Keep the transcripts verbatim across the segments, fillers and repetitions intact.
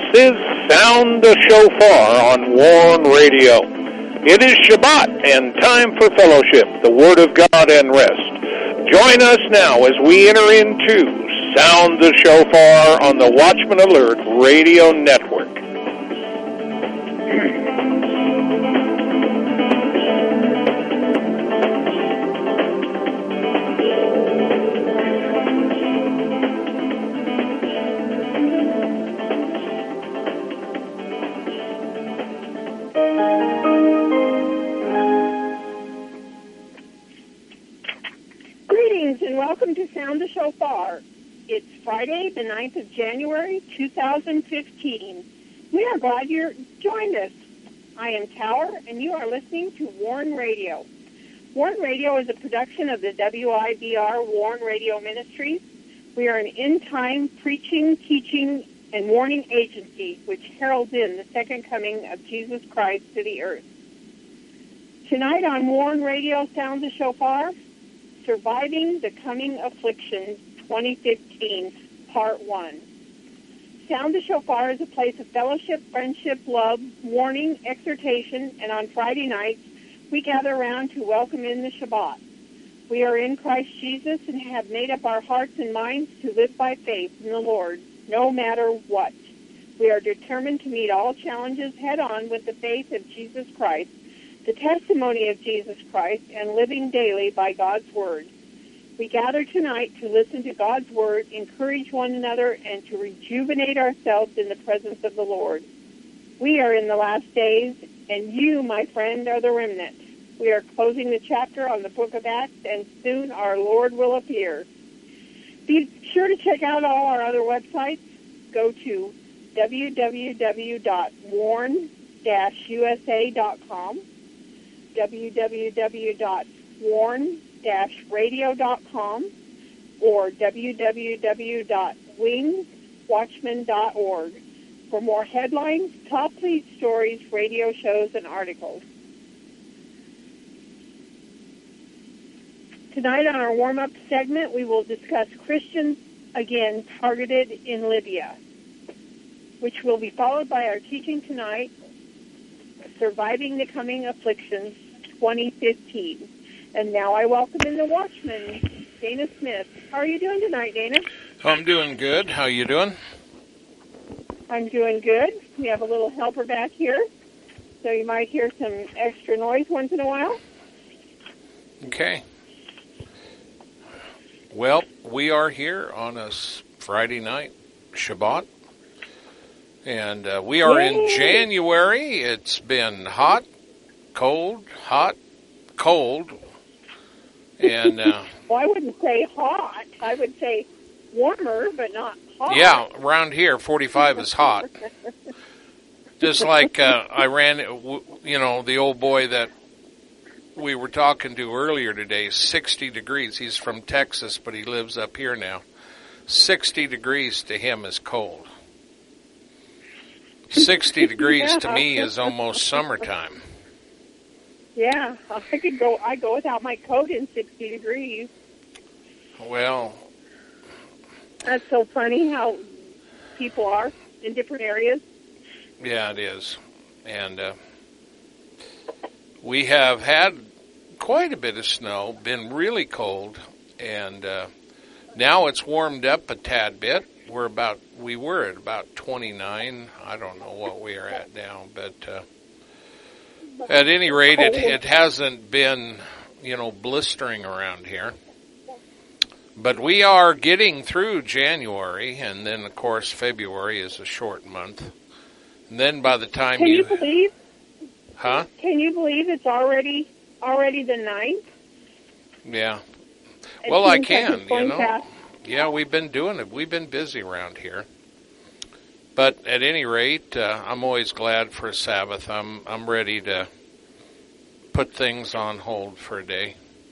is Sound the Shofar on Warn Radio. It is Shabbat and time for fellowship, the Word of God, and rest. Join us now as we enter into Sound the Shofar on the Watchman Alert Radio Network. Welcome to Sound the Shofar. It's Friday, the ninth of January, two thousand fifteen. We are glad you joined us. I am Tower, and you are listening to Warn Radio. Warn Radio is a production of the W I B R Warn Radio Ministries. We are an end-time preaching, teaching, and warning agency which heralds in the second coming of Jesus Christ to the earth. Tonight on Warn Radio Sound the Shofar, Surviving the Coming Affliction twenty fifteen, Part one. Sound the Shofar is a place of fellowship, friendship, love, warning, exhortation, and on Friday nights, we gather around to welcome in the Shabbat. We are in Christ Jesus and have made up our hearts and minds to live by faith in the Lord, no matter what. We are determined to meet all challenges head-on with the faith of Jesus Christ, the testimony of Jesus Christ, and living daily by God's Word. We gather tonight to listen to God's Word, encourage one another, and to rejuvenate ourselves in the presence of the Lord. We are in the last days, and you, my friend, are the remnant. We are closing the chapter on the book of Acts, and soon our Lord will appear. Be sure to check out all our other websites. Go to w w w dot warn dash u s a dot com. w w w dot warn dash radio dot com or w w w dot wings watchman dot org for more headlines, top lead stories, radio shows, and articles. Tonight on our warm-up segment, we will discuss Christians, again, targeted in Libya, which will be followed by our teaching tonight, Surviving the Coming Afflictions twenty fifteen. And now I welcome in the Watchman, Dana Smith. How are you doing tonight, Dana? I'm doing good. How are you doing? I'm doing good. We have a little helper back here, so you might hear some extra noise once in a while. Okay. Well, we are here on a Friday night, Shabbat, and uh, we are Yay. in January. It's been hot, cold, hot, cold, and uh, well, I wouldn't say hot. I would say warmer, but not hot. Yeah, around here, forty-five is hot. Just like uh, I ran, you know, the old boy that we were talking to earlier today, sixty degrees. He's from Texas, but he lives up here now. sixty degrees to him is cold. sixty degrees yeah. to me is almost summertime. Yeah, I could go. I go without my coat in sixty degrees. Well, that's so funny how people are in different areas. Yeah, it is, and uh, we have had quite a bit of snow. Been really cold, and uh, now it's warmed up a tad bit. We're about we were at about twenty-nine. I don't know what we are at now, but. Uh, At any rate, it, it hasn't been, you know, blistering around here. But we are getting through January, and then, of course, February is a short month. And then by the time Can you... you believe? Huh? Can you believe it's already already the ninth? Yeah. It well, I can, like you know. Fast. Yeah, we've been doing it. We've been busy around here. But at any rate, uh, I'm always glad for a Sabbath. I'm I'm ready to put things on hold for a day.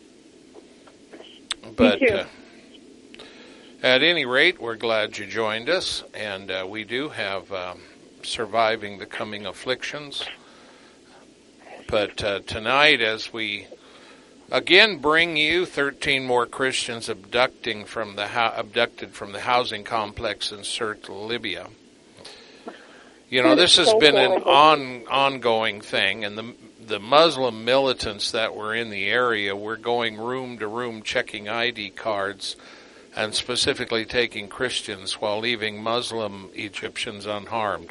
But Me too. Uh, at any rate, we're glad you joined us, and uh, we do have um, Surviving the Coming Afflictions. But uh, tonight, as we again bring you thirteen more Christians abducting from the ho- abducted from the housing complex in Sirte, Libya. You know, this has so been an horrible. on ongoing thing, and the the Muslim militants that were in the area were going room to room checking I D cards and specifically taking Christians while leaving Muslim Egyptians unharmed.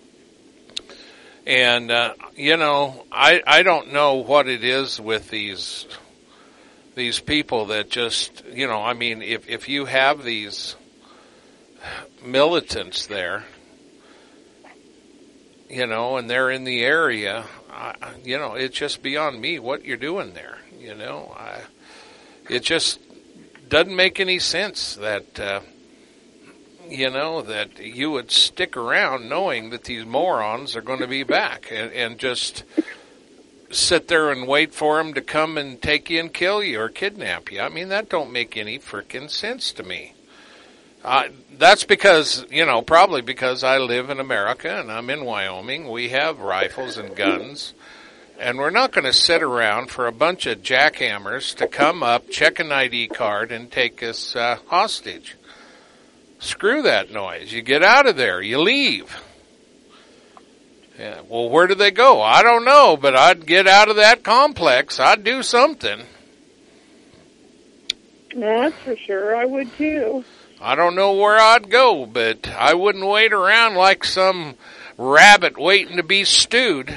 And, uh, you know, I, I don't know what it is with these these people that just, you know, I mean, if, if you have these militants there, you know, and they're in the area, I, you know, it's just beyond me what you're doing there, you know. I, it just doesn't make any sense that, uh, you know, that you would stick around knowing that these morons are going to be back and, and just sit there and wait for them to come and take you and kill you or kidnap you. I mean, that don't make any frickin' sense to me. Uh, that's because, you know, probably because I live in America and I'm in Wyoming. We have rifles and guns. And we're not going to sit around for a bunch of jackhammers to come up, check an I D card, and take us uh, hostage. Screw that noise. You get out of there. You leave. Yeah, well, where do they go? I don't know, but I'd get out of that complex. I'd do something. That's for sure. I would too. I don't know where I'd go, but I wouldn't wait around like some rabbit waiting to be stewed.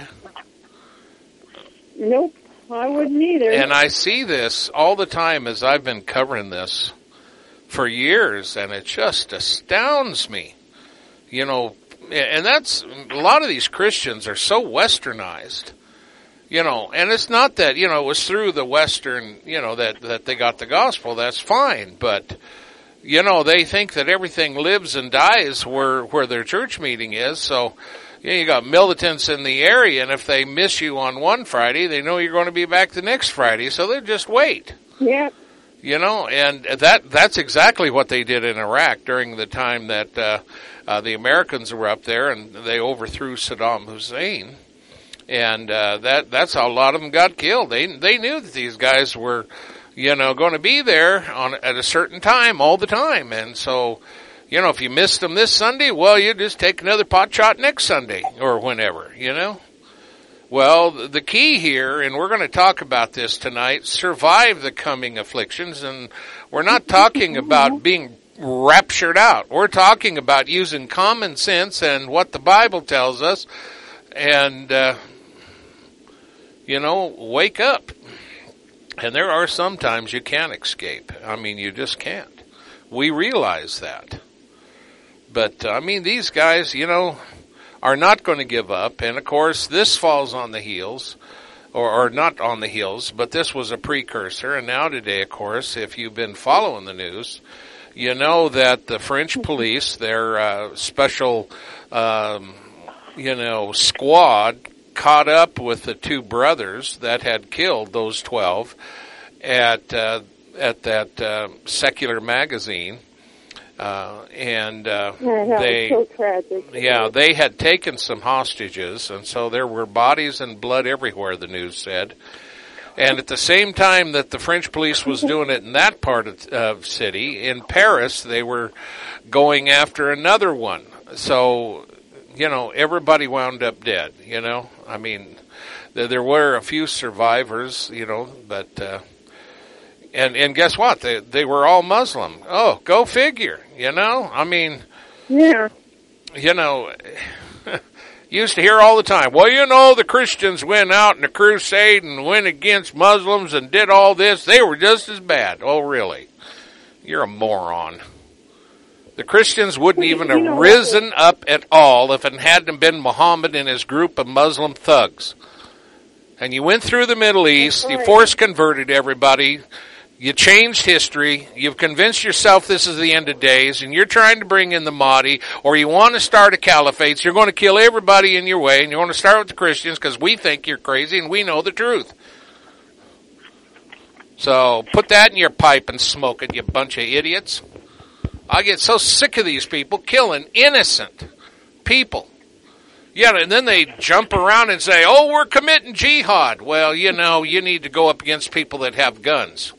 Nope, I wouldn't either. And I see this all the time as I've been covering this for years, and it just astounds me. You know, and that's, a lot of these Christians are so westernized. You know, and it's not that, you know, it was through the Western, you know, that, that they got the gospel. That's fine, but you know, they think that everything lives and dies where, where their church meeting is. So, you know, you got militants in the area, and if they miss you on one Friday, they know you're going to be back the next Friday, so they just wait. Yeah. You know, and that that's exactly what they did in Iraq during the time that uh, uh, the Americans were up there, and they overthrew Saddam Hussein. And uh, that that's how a lot of them got killed. They they knew that these guys were, you know, going to be there on at a certain time all the time. And so, you know, if you missed them this Sunday, well, you just take another pot shot next Sunday or whenever, you know. Well, the key here, and we're going to talk about this tonight, survive the coming afflictions. And we're not talking about being raptured out. We're talking about using common sense and what the Bible tells us. And, uh, you know, wake up. And there are some times you can't escape. I mean, you just can't. We realize that. But, uh, I mean, these guys, you know, are not going to give up. And, of course, this falls on the heels, or, or not on the heels, but this was a precursor. And now today, of course, if you've been following the news, you know that the French police, their uh, special, um, you know, squad, caught up with the two brothers that had killed those twelve at uh, at that uh, secular magazine, uh, and uh, yeah, they so tragic. yeah they had taken some hostages, and so there were bodies and blood everywhere. The news said, and at the same time that the French police was doing it in that part of uh, city, in Paris, they were going after another one. So, you know, everybody wound up dead, you know. I mean, th- there were a few survivors, you know, but, uh, and, and guess what? They, they were all Muslim. Oh, go figure, you know. I mean, yeah. You know, used to hear all the time, well, you know, the Christians went out in a crusade and went against Muslims and did all this. They were just as bad. Oh, really? You're a moron. The Christians wouldn't even have risen up at all if it hadn't been Muhammad and his group of Muslim thugs. And you went through the Middle East, you force converted everybody, you changed history, you've convinced yourself this is the end of days, and you're trying to bring in the Mahdi, or you want to start a caliphate, so you're going to kill everybody in your way, and you want to start with the Christians because we think you're crazy and we know the truth. So put that in your pipe and smoke it, you bunch of idiots. I get so sick of these people killing innocent people. Yeah, and then they jump around and say, oh, we're committing jihad. Well, you know, you need to go up against people that have guns.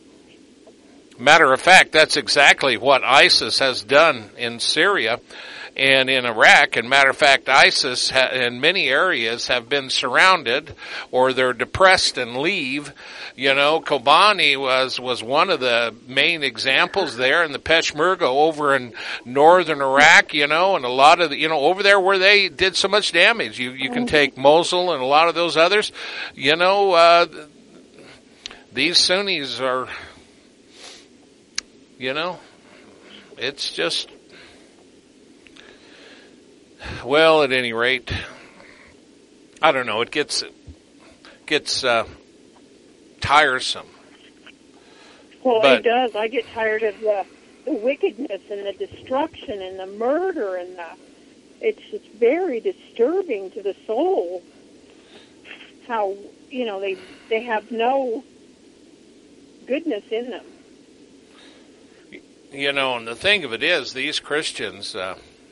Matter of fact, that's exactly what ISIS has done in Syria. and in Iraq. And matter of fact, ISIS ha- in many areas have been surrounded, or they're depressed and leave. You know, Kobani was, was one of the main examples there, and the Peshmerga over in northern Iraq, you know, and a lot of the, you know, over there where they did so much damage. You, you can take Mosul and a lot of those others. You know, uh, these Sunnis are, you know, it's just, well, at any rate, I don't know, it gets, gets, uh, tiresome. Well, but, it does. I get tired of the, the wickedness and the destruction and the murder and the, it's just very disturbing to the soul how, you know, they, they have no goodness in them. You know, and the thing of it is, these Christians, uh,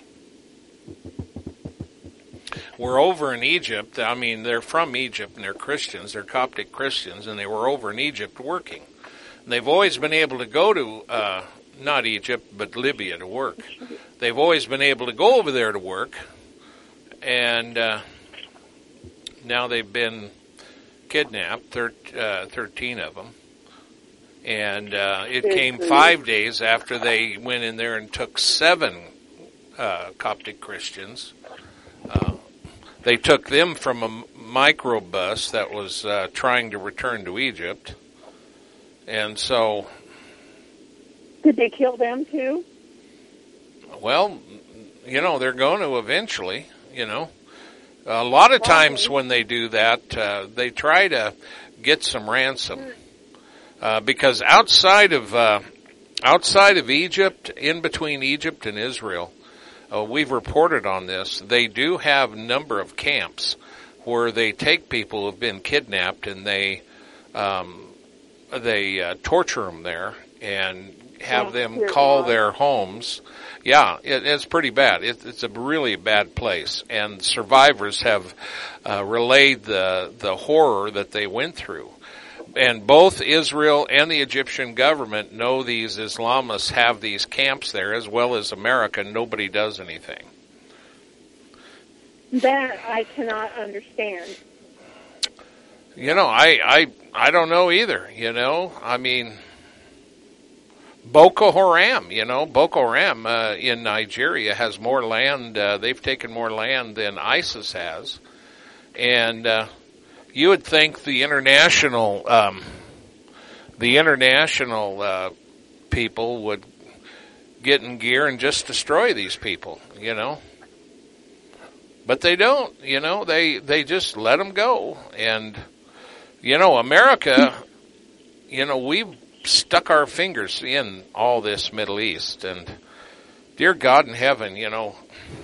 were over in Egypt. I mean, they're from Egypt, and they're Christians. They're Coptic Christians, and they were over in Egypt working. And they've always been able to go to, uh, not Egypt, but Libya to work. They've always been able to go over there to work, and uh, now they've been kidnapped, thir- uh, thirteen of them. And uh, it came five days after they went in there and took seven uh, Coptic Christians. Uh, they took them from a microbus that was uh, trying to return to Egypt. And so... Did they kill them too? Well, you know, they're going to eventually, you know. A lot of times when they do that, uh, they try to get some ransom. Uh, because outside of uh, outside of Egypt, in between Egypt and Israel, uh, we've reported on this. They do have a number of camps where they take people who've been kidnapped and they um, they uh, torture them there and have them call their homes. Yeah, it, it's pretty bad. It, it's a really bad place, and survivors have uh, relayed the the horror that they went through. And both Israel and the Egyptian government know these Islamists have these camps there, as well as America. Nobody does anything. That I cannot understand. You know, I, I, I don't know either, you know. I mean, Boko Haram, you know, Boko Haram uh, in Nigeria has more land. Uh, they've taken more land than ISIS has. And... Uh, You would think the international, um, the international uh, people would get in gear and just destroy these people, you know. But they don't, you know. They they just let them go, and you know, America, you know, we've stuck our fingers in all this Middle East, and dear God in heaven, you know.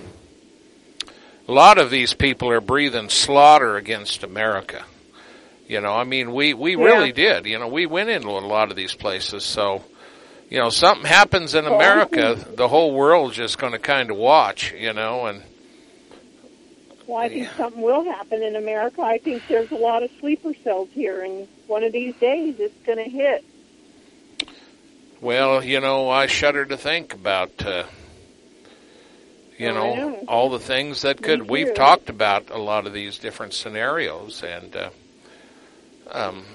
A lot of these people are breathing slaughter against America. You know, I mean, we, we yeah. really did. You know, we went into a lot of these places. So, you know, something happens in America, the whole world's just going to kind of watch, you know. And well, I think yeah. something will happen in America. I think there's a lot of sleeper cells here, and one of these days it's going to hit. Well, you know, I shudder to think about... Uh, You know, know, all the things that could. We've talked about a lot of these different scenarios, and uh, um,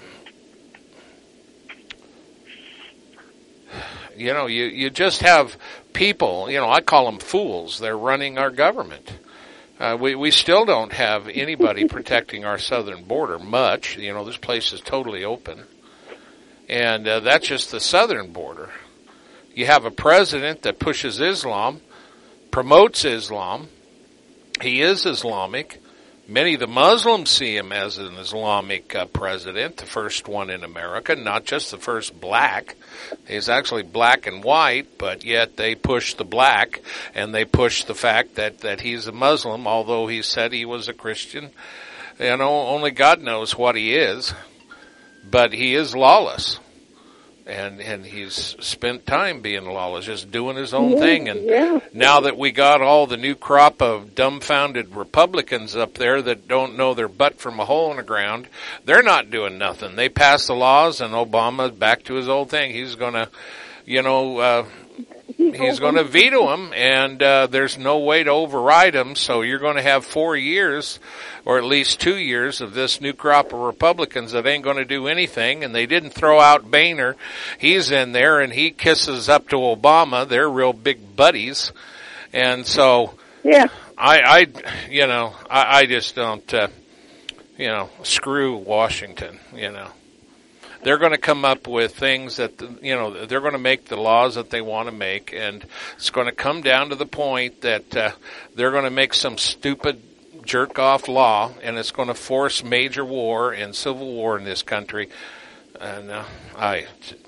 you know, you you just have people. You know, I call them fools. They're running our government. Uh, we we still don't have anybody protecting our southern border much. You know, this place is totally open, and uh, that's just the southern border. You have a president that pushes Islam. Promotes Islam. He is Islamic. Many of the Muslims see him as an Islamic uh, president, the first one in America, not just the first black. He's actually black and white, but yet they push the black, and they push the fact that, that he's a Muslim, although he said he was a Christian. You know, only God knows what he is, but he is lawless. And and he's spent time being lawless, just doing his own yeah, thing. And yeah. now that we got all the new crop of dumbfounded Republicans up there that don't know their butt from a hole in the ground, they're not doing nothing. They pass the laws, and Obama's back to his old thing. He's going to, you know, uh, He's going to veto them, and uh, there's no way to override them. So you're going to have four years, or at least two years, of this new crop of Republicans that ain't going to do anything. And they didn't throw out Boehner. He's in there, and he kisses up to Obama. They're real big buddies, and so yeah, I, I, you know, I, I just don't, uh, you know, screw Washington, you know. They're going to come up with things that, you know, they're going to make the laws that they want to make, and it's going to come down to the point that uh, they're going to make some stupid jerk-off law, and it's going to force major war and civil war in this country. And uh, I,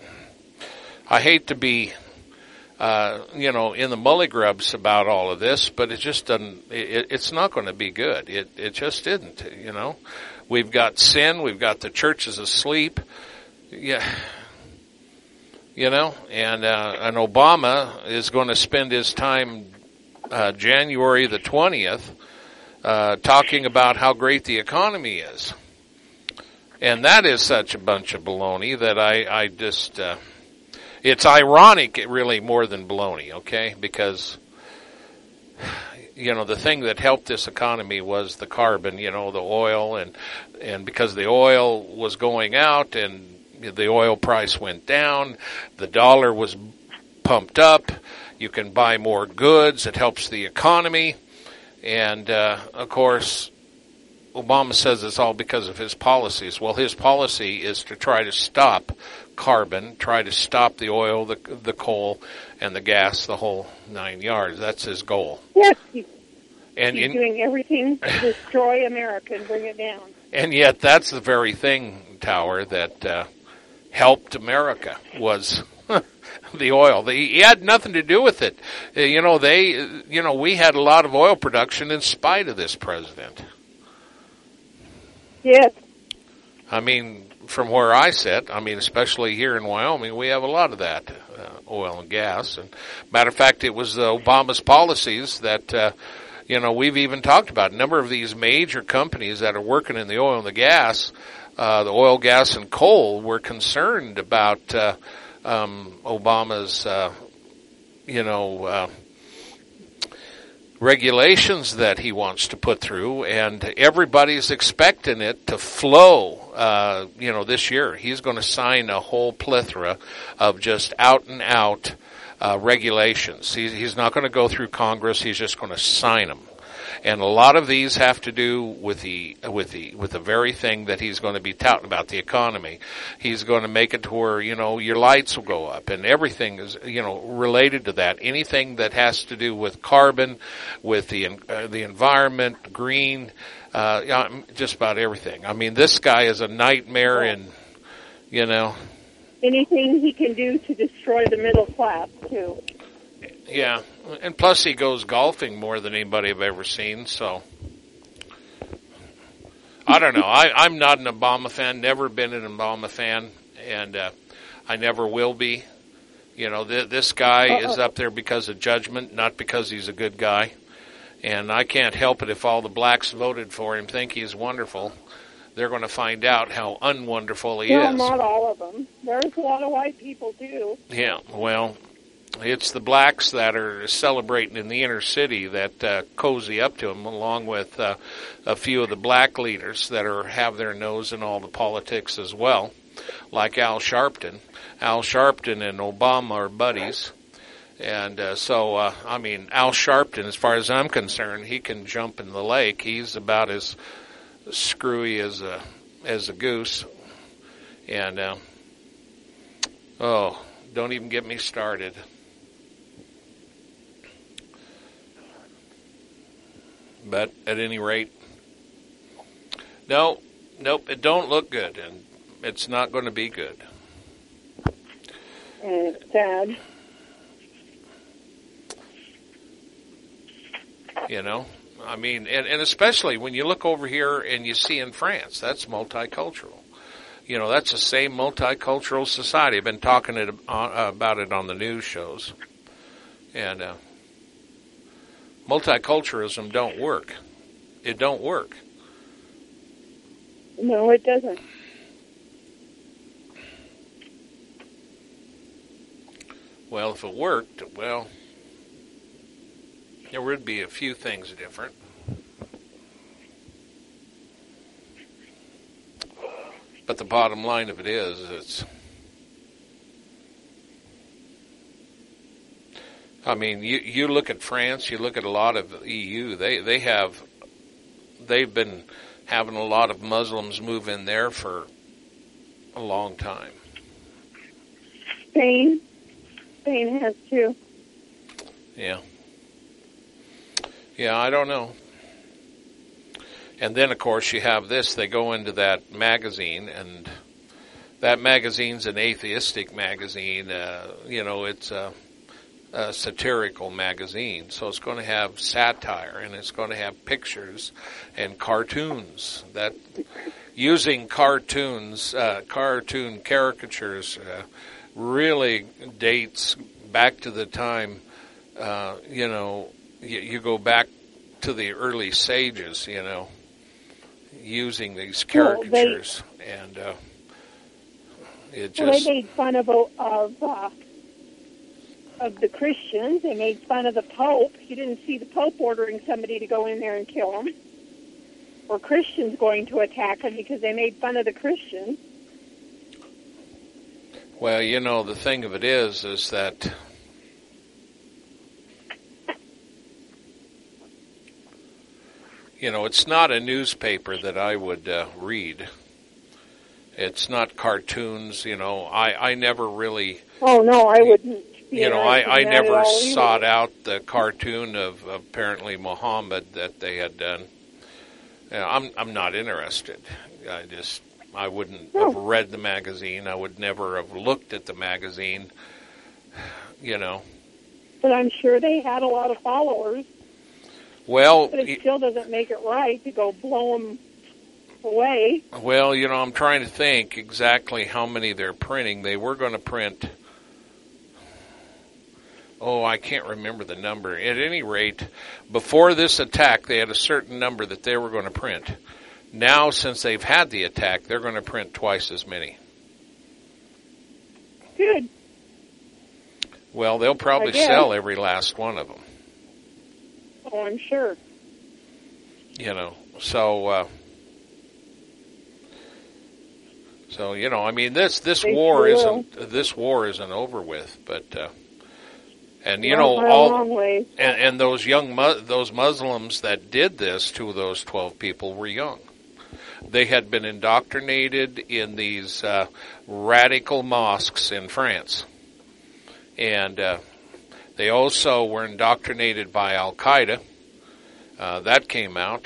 I hate to be, uh, you know, in the mullygrubs about all of this, but it just doesn't, it, it's not going to be good. It, it just isn't, you know. We've got sin. We've got the churches asleep. Yeah, you know, and uh, and Obama is going to spend his time uh, January the twentieth uh, talking about how great the economy is, and that is such a bunch of baloney that I I just uh, it's ironic, really, more than baloney, okay? Because you know the thing that helped this economy was the carbon, you know, the oil, and and because the oil was going out and the oil price went down, the dollar was pumped up, you can buy more goods, it helps the economy, and uh, of course, Obama says it's all because of his policies. Well, his policy is to try to stop carbon, try to stop the oil, the the coal, and the gas, the whole nine yards. That's his goal. Yes, he, and he's in, doing everything to destroy America and bring it down. And yet that's the very thing, Tower, that uh, helped America was the oil. They, he had nothing to do with it. Uh, you know, they, you know, we had a lot of oil production in spite of this president. Yes. I mean, from where I sit, I mean, especially here in Wyoming, we have a lot of that, uh, oil and gas. And matter of fact, it was uh, Obama's policies that, uh, you know, we've even talked about. A number of these major companies that are working in the oil and the gas, uh, the oil, gas, and coal were concerned about uh, um, Obama's, uh, you know, uh, regulations that he wants to put through, and everybody's expecting it to flow, uh, you know, this year. He's going to sign a whole plethora of just out-and-out uh, regulations. He, he's not going to go through Congress. He's just going to sign them. And a lot of these have to do with the with the with the very thing that he's going to be touting about, the economy. He's going to make it to where, you know, your lights will go up, and everything is, you know, related to that. Anything that has to do with carbon, with the uh, the environment, green, uh, just about everything. I mean, this guy is a nightmare, and you know, anything he can do to destroy the middle class too. Yeah, and plus he goes golfing more than anybody I've ever seen, so I don't know. I, I'm not an Obama fan, never been an Obama fan, and uh, I never will be. You know, th- this guy Uh-oh. is up there because of judgment, not because he's a good guy, and I can't help it if all the blacks voted for him think he's wonderful. They're going to find out how unwonderful he well, is. Well, not all of them. There's a lot of white people, too. Yeah, well, it's the blacks that are celebrating in the inner city that uh, cozy up to him, along with uh, a few of the black leaders that are have their nose in all the politics as well, like Al Sharpton. Al Sharpton and Obama are buddies. And uh, so, uh, I mean, Al Sharpton, as far as I'm concerned, he can jump in the lake. He's about as screwy as a, as a goose. And, uh, oh, don't even get me started. But at any rate, no, nope, it don't look good, and it's not going to be good. And it's sad. You know, I mean, and, and especially when you look over here and you see in France, that's multicultural. You know, that's the same multicultural society. I've been talking it, uh, about it on the news shows. And uh, multiculturalism don't work. It don't work. No, it doesn't. Well, if it worked, well, there would be a few things different. But the bottom line of it is, it's, I mean, you, you look at France, you look at a lot of E U, they, they have, they've been having a lot of Muslims move in there for a long time. Spain, Spain has too. Yeah. Yeah, I don't know. And then, of course, you have this. They go into that magazine, and that magazine's an atheistic magazine. Uh, you know, it's a, a satirical magazine. So it's going to have satire, and it's going to have pictures and cartoons. That using cartoons, uh, cartoon caricatures, uh, really dates back to the time, uh, you know, you, you go back to the early sages, you know, using these caricatures, well, they, and uh, it just... Well, they made fun of of uh, of the Christians. They made fun of the Pope. You didn't see the Pope ordering somebody to go in there and kill them, or Christians going to attack them because they made fun of the Christians. Well, you know, the thing of it is, is that you know, it's not a newspaper that I would uh, read. It's not cartoons, you know. I, I never really... Oh, no, I wouldn't. You know, I, I never sought out the cartoon of apparently Muhammad that they had done. You know, I'm I'm not interested. I just, I wouldn't no. have read the magazine. I would never have looked at the magazine, you know. But I'm sure they had a lot of followers. Well, but it still doesn't make it right to go blow them away. Well, you know, I'm trying to think exactly how many they're printing. They were going to print, oh, I can't remember the number. At any rate, before this attack, they had a certain number that they were going to print. Now, since they've had the attack, they're going to print twice as many. Good. Well, they'll probably sell every last one of them. Oh, I'm sure. You know, so, uh, so, you know, I mean, this, this they war sure isn't, will. this war isn't over with, but, uh, and, you well, know, all, and, and those young, mu- those Muslims that did this to those twelve people were young. They had been indoctrinated in these, uh, radical mosques in France. And, uh, they also were indoctrinated by Al-Qaeda. Uh, that came out.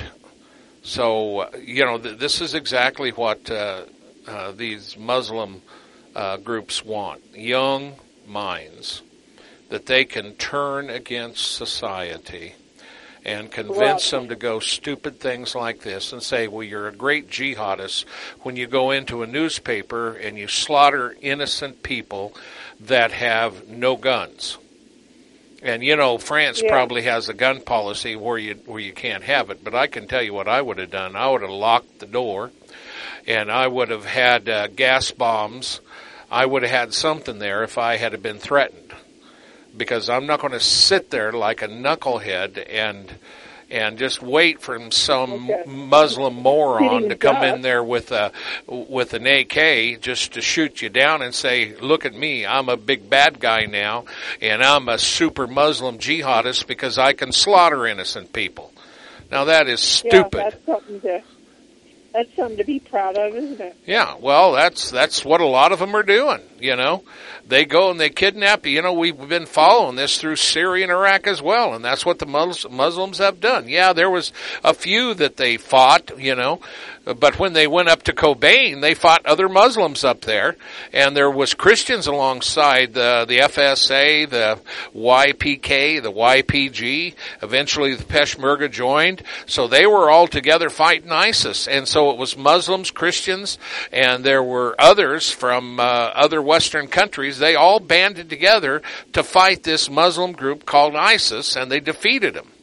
So, uh, you know, th- this is exactly what uh, uh, these Muslim uh, groups want. Young minds that they can turn against society and convince them to go stupid things like this and say, well, you're a great jihadist when you go into a newspaper and you slaughter innocent people that have no guns. And, you know, France yeah. probably has a gun policy where you where you can't have it. But I can tell you what I would have done. I would have locked the door, and I would have had uh, gas bombs. I would have had something there if I had been threatened. Because I'm not going to sit there like a knucklehead and and just wait for some okay. Muslim moron to come in there with a with an A K just to shoot you down and say, look at me, I'm a big bad guy now, and I'm a super Muslim jihadist because I can slaughter innocent people. Now that is stupid. Yeah, that's something to, that's something to be proud of, isn't it? Yeah, well, that's that's what a lot of them are doing, you know. They go and they kidnap, you know, we've been following this through Syria and Iraq as well, and that's what the Muslims have done. Yeah, there was a few that they fought, you know, but when they went up to Kobane, they fought other Muslims up there, and there was Christians alongside the, the F S A, the Y P K, the Y P G. Eventually the Peshmerga joined, so they were all together fighting ISIS, and so it was Muslims, Christians, and there were others from uh, other Western countries. They all banded together to fight this Muslim group called ISIS, and they defeated them.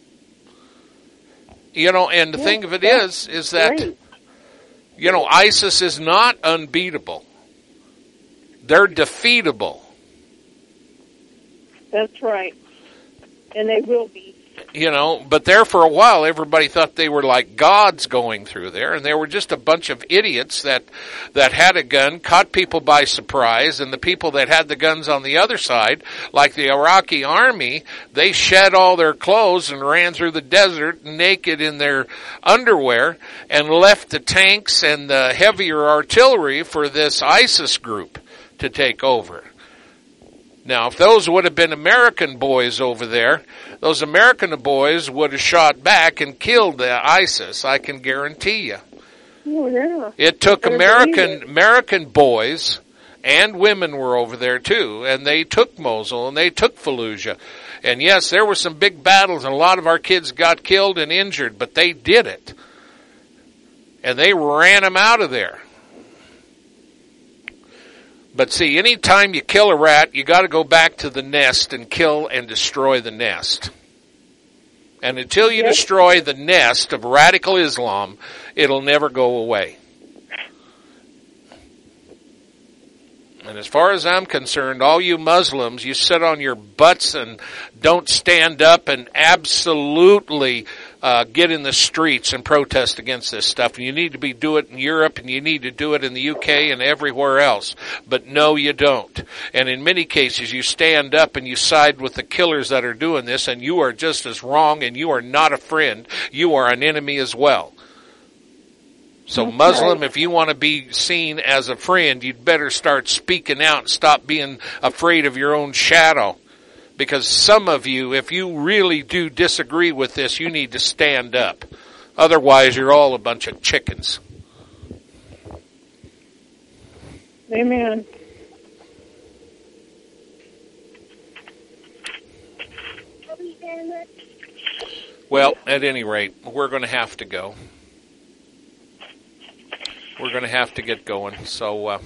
You know, and the yeah, thing of it is, is that, great. you know, ISIS is not unbeatable. They're defeatable. That's right. And they will be. You know, but there for a while, everybody thought they were like gods going through there, and they were just a bunch of idiots that that had a gun, caught people by surprise, and the people that had the guns on the other side, like the Iraqi army, they shed all their clothes and ran through the desert naked in their underwear and left the tanks and the heavier artillery for this ISIS group to take over. Now, if those would have been American boys over there, those American boys would have shot back and killed the ISIS, I can guarantee you. Oh, yeah. It took I American it. American boys, and women were over there too, and they took Mosul and they took Fallujah. And yes, there were some big battles, and a lot of our kids got killed and injured, but they did it. And they ran them out of there. But see, any time you kill a rat, you got to go back to the nest and kill and destroy the nest. And until you yes. destroy the nest of radical Islam, it'll never go away. And as far as I'm concerned, all you Muslims, you sit on your butts and don't stand up and absolutely uh, get in the streets and protest against this stuff. And you need to be do it in Europe, and you need to do it in the U K and everywhere else. But no, you don't. And in many cases, you stand up and you side with the killers that are doing this, and you are just as wrong, and you are not a friend. You are an enemy as well. So That's Muslim, right. if you want to be seen as a friend, you'd better start speaking out and stop being afraid of your own shadow. Because some of you, if you really do disagree with this, you need to stand up. Otherwise, you're all a bunch of chickens. Amen. Well, at any rate, we're going to have to go. We're going to have to get going. So uh,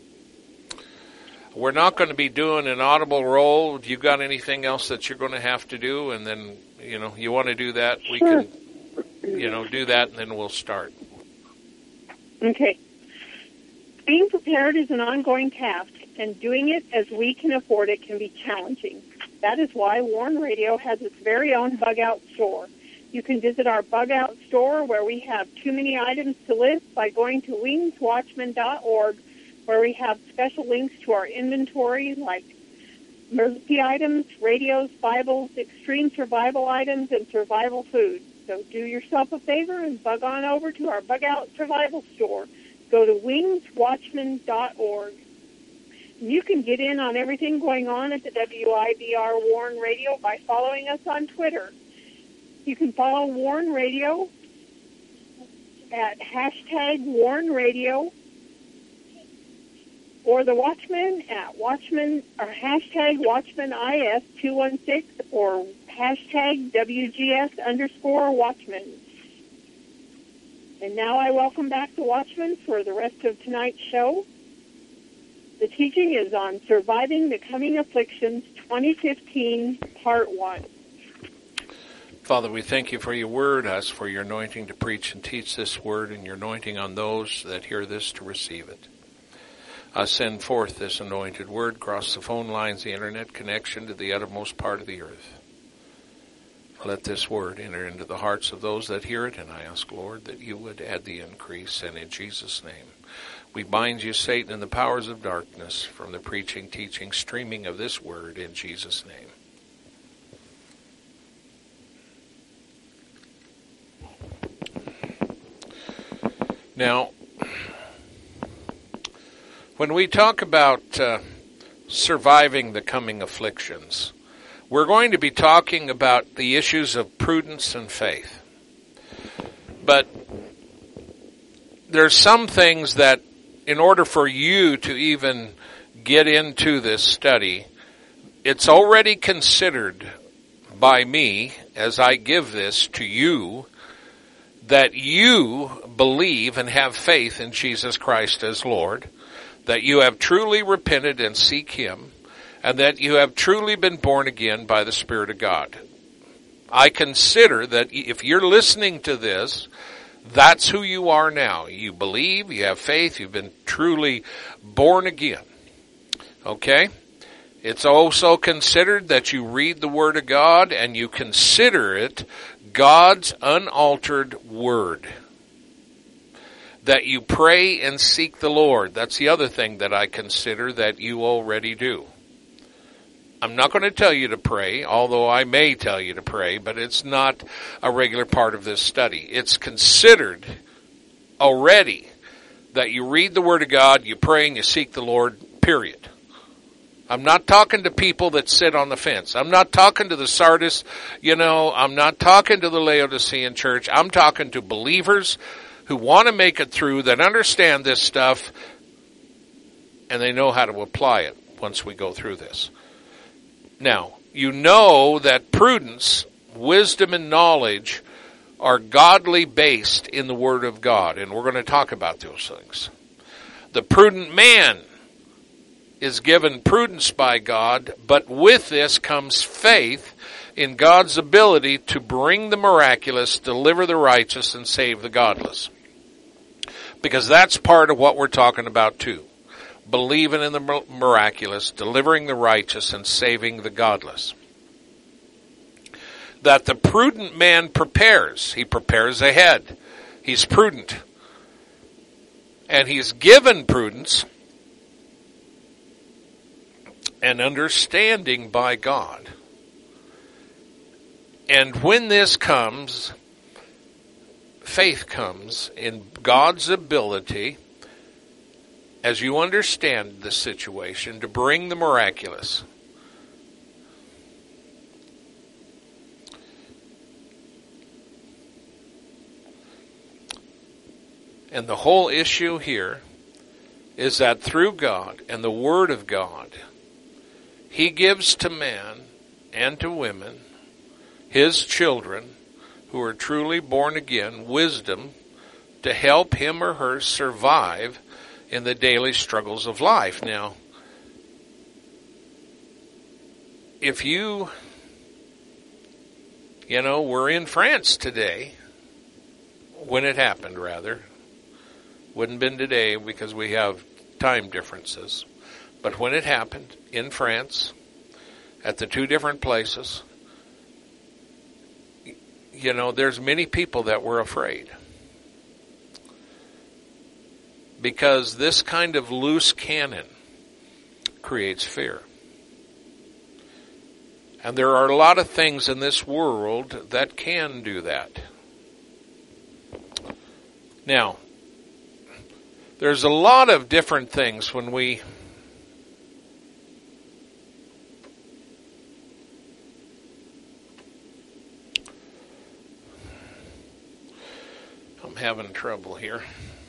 we're not going to be doing an audible roll. If you got anything else that you're going to have to do, and then, you know, you want to do that, we sure. can, you know, do that, and then we'll start. Okay. Being prepared is an ongoing task, and doing it as we can afford it can be challenging. That is why Warn Radio has its very own Bug Out store. You can visit our Bug Out store where we have too many items to list by going to wings watchman dot org, where we have special links to our inventory like emergency items, radios, Bibles, extreme survival items, and survival food. So do yourself a favor and bug on over to our Bug Out survival store. Go to wings watchman dot org. You can get in on everything going on at the W I B R Warn Radio by following us on Twitter. You can follow Warn Radio at hashtag Warn Radio, or the Watchman at Watchman or hashtag Watchman I S two one six or hashtag W G S underscore Watchman. And now I welcome back the Watchman for the rest of tonight's show. The teaching is on Surviving the Coming Afflictions twenty fifteen, Part one. Father, we thank you for your word, us for your anointing to preach and teach this word, and your anointing on those that hear this to receive it. I send forth this anointed word across the phone lines, the internet connection to the uttermost part of the earth. Let this word enter into the hearts of those that hear it, and I ask, Lord, that you would add the increase, and in Jesus' name. We bind you, Satan, and the powers of darkness from the preaching, teaching, streaming of this word in Jesus' name. Now, when we talk about uh, surviving the coming afflictions, we're going to be talking about the issues of prudence and faith. But there's some things that, in order for you to even get into this study, it's already considered by me, as I give this to you, that you believe and have faith in Jesus Christ as Lord, that you have truly repented and seek Him, and that you have truly been born again by the Spirit of God. I consider that if you're listening to this, that's who you are now. You believe, you have faith, you've been truly born again. Okay? It's also considered that you read the Word of God and you consider it God's unaltered Word. That you pray and seek the Lord. That's the other thing that I consider that you already do. I'm not going to tell you to pray, although I may tell you to pray, but it's not a regular part of this study. It's considered already that you read the Word of God, you pray, and you seek the Lord, period. I'm not talking to people that sit on the fence. I'm not talking to the Sardis, you know, I'm not talking to the Laodicean church. I'm talking to believers who want to make it through, that understand this stuff, and they know how to apply it once we go through this. Now, you know that prudence, wisdom, and knowledge are godly based in the Word of God, and we're going to talk about those things. The prudent man is given prudence by God, but with this comes faith in God's ability to bring the miraculous, deliver the righteous, and save the godless. Because that's part of what we're talking about too. Believing in the miraculous, delivering the righteous, and saving the godless. That the prudent man prepares. He prepares ahead. He's prudent. And he's given prudence and understanding by God. And when this comes, faith comes in God's ability, as you understand the situation, to bring the miraculous. And the whole issue here is that through God and the Word of God, He gives to man and to women, His children, who are truly born again, wisdom to help him or her survive in the daily struggles of life. Now, if you, you know, were in France today, when it happened rather, wouldn't have been today because we have time differences, but when it happened in France, at the two different places, you know, there's many people that were afraid. Because this kind of loose cannon creates fear. And there are a lot of things in this world that can do that. Now, there's a lot of different things when we I'm having trouble here.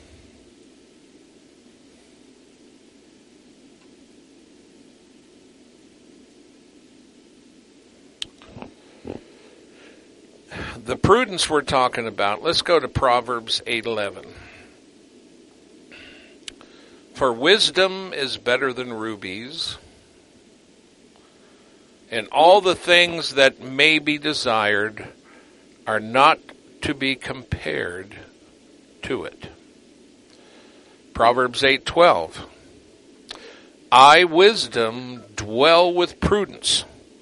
The prudence we're talking about, let's go to Proverbs eight eleven. For wisdom is better than rubies, and all the things that may be desired are not to be compared to it. Proverbs eight twelve. I, wisdom, dwell with prudence,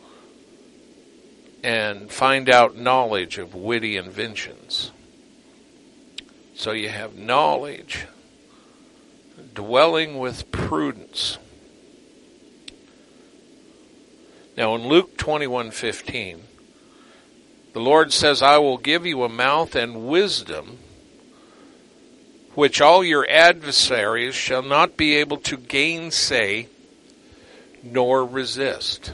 and find out knowledge of witty inventions. So you have knowledge, dwelling with prudence. Now in Luke twenty-one fifteen, the Lord says, I will give you a mouth and wisdom, which all your adversaries shall not be able to gainsay nor resist.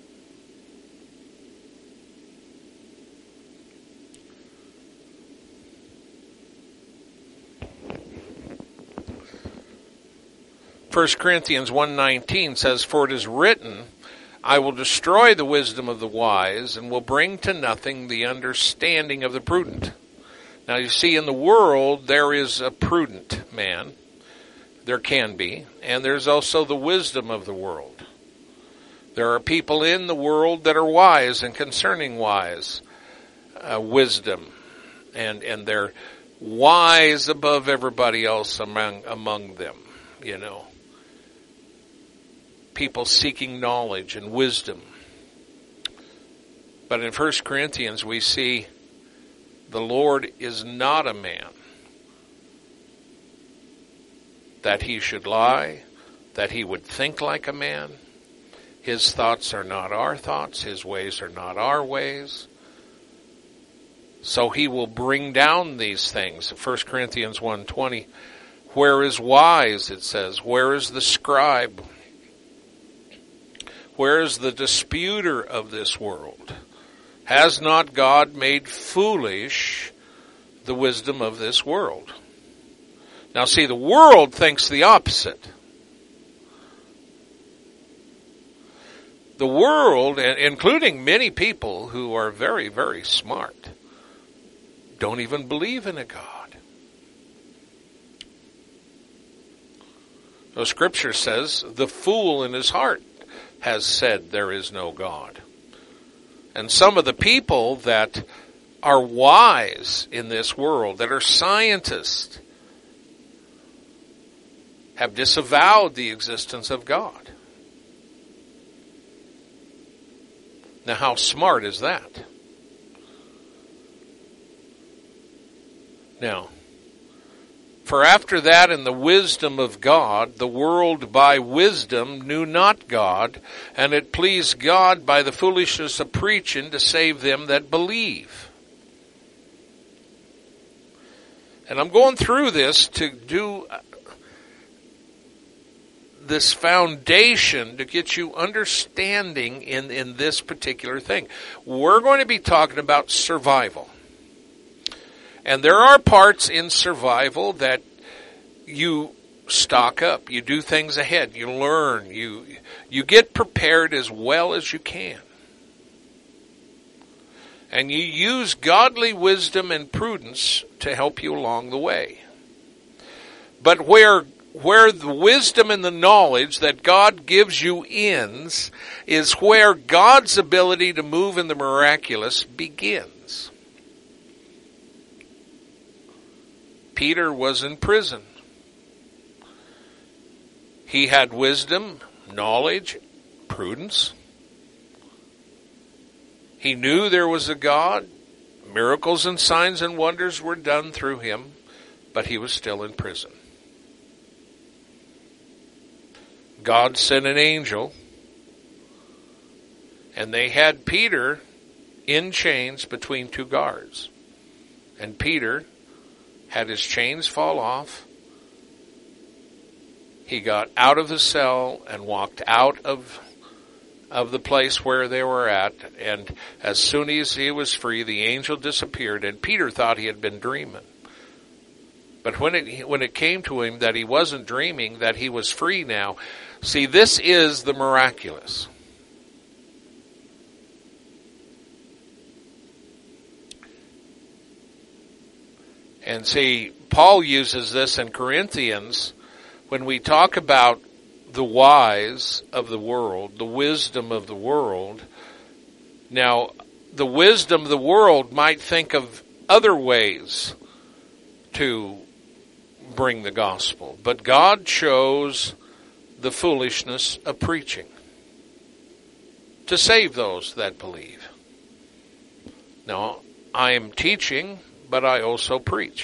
First Corinthians one nineteen says, for it is written, I will destroy the wisdom of the wise and will bring to nothing the understanding of the prudent. Now you see, in the world there is a prudent man. There can be. And there's also the wisdom of the world. There are people in the world that are wise and concerning wise uh, wisdom. And, and they're wise above everybody else among, among them, you know. people seeking knowledge and wisdom. But in First Corinthians we see the Lord is not a man that he should lie, that he would think like a man. His thoughts are not our thoughts. His ways are not our ways. So he will bring down these things. First Corinthians one twenty, where is wise, it says, where is the scribe? Where is the disputer of this world? Has not God made foolish the wisdom of this world? Now see, the world thinks the opposite. The world, including many people who are very, very smart, don't even believe in a God. The scripture says, the fool in his heart has said there is no God. And some of the people that are wise in this world, that are scientists, have disavowed the existence of God. Now, how smart is that? Now, for after that in the wisdom of God, the world by wisdom knew not God, and it pleased God by the foolishness of preaching to save them that believe. And I'm going through this to do this foundation to get you understanding in, in this particular thing. We're going to be talking about survival. And there are parts in survival that you stock up. You do things ahead. You learn. You, you get prepared as well as you can. And you use godly wisdom and prudence to help you along the way. But where Where the wisdom and the knowledge that God gives you ends is where God's ability to move in the miraculous begins. Peter was in prison. He had wisdom, knowledge, prudence. He knew there was a God. Miracles and signs and wonders were done through him, but he was still in prison. God sent an angel, and they had Peter in chains between two guards. And Peter had his chains fall off. He got out of the cell and walked out of, of the place where they were at. And as soon as he was free, the angel disappeared, and Peter thought he had been dreaming. But when it, when it came to him that he wasn't dreaming, that he was free now, see, this is the miraculous. And see, Paul uses this in Corinthians when we talk about the wise of the world, the wisdom of the world. Now, the wisdom of the world might think of other ways to bring the gospel, but God chose the foolishness of preaching to save those that believe. Now, I am teaching, but I also preach.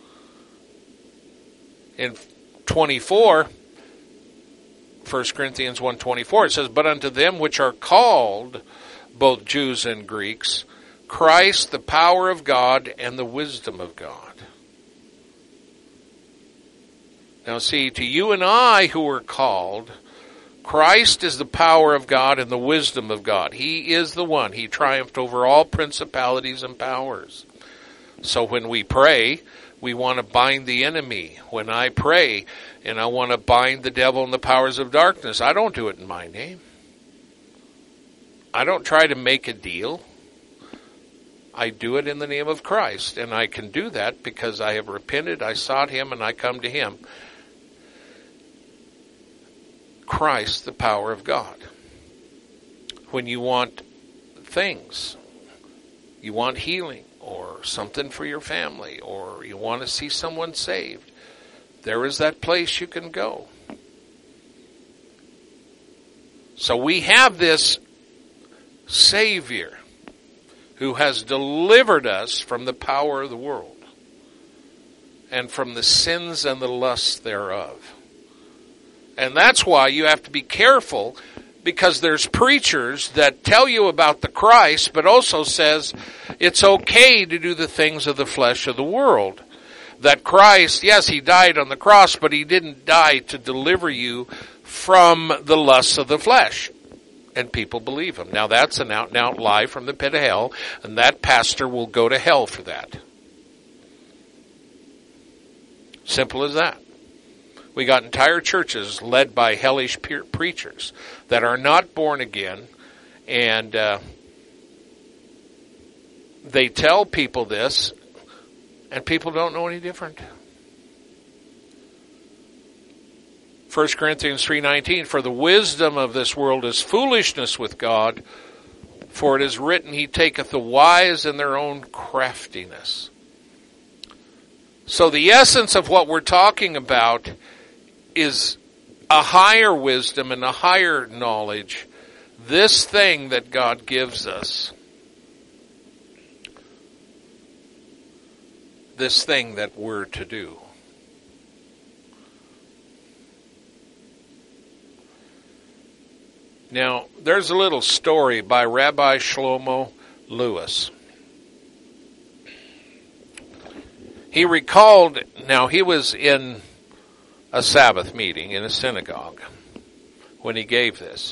In twenty-four, First Corinthians one twenty-four, it says, but unto them which are called, both Jews and Greeks, Christ the power of God and the wisdom of God. Now see, to you and I who are called, Christ is the power of God and the wisdom of God. He is the one. He triumphed over all principalities and powers. So when we pray, we want to bind the enemy. When I pray and I want to bind the devil and the powers of darkness, I don't do it in my name. I don't try to make a deal. I do it in the name of Christ. And I can do that because I have repented, I sought him, and I come to him. Christ, the power of God. When you want things, you want healing or something for your family, or you want to see someone saved, there is that place you can go. So we have this Savior who has delivered us from the power of the world and from the sins and the lusts thereof. And that's why you have to be careful, because there's preachers that tell you about the Christ, but also says it's okay to do the things of the flesh of the world. That Christ, yes, he died on the cross, but he didn't die to deliver you from the lusts of the flesh. And people believe him. Now that's an out and out lie from the pit of hell, and that pastor will go to hell for that. Simple as that. We got entire churches led by hellish pe- preachers that are not born again, and uh, they tell people this, and people don't know any different. First Corinthians three nineteen, for the wisdom of this world is foolishness with God, for it is written, he taketh the wise in their own craftiness. So the essence of what we're talking about is a higher wisdom and a higher knowledge. This thing that God gives us. This thing that we're to do. Now, there's a little story by Rabbi Shlomo Lewis. He recalled, now he was in a Sabbath meeting in a synagogue when he gave this.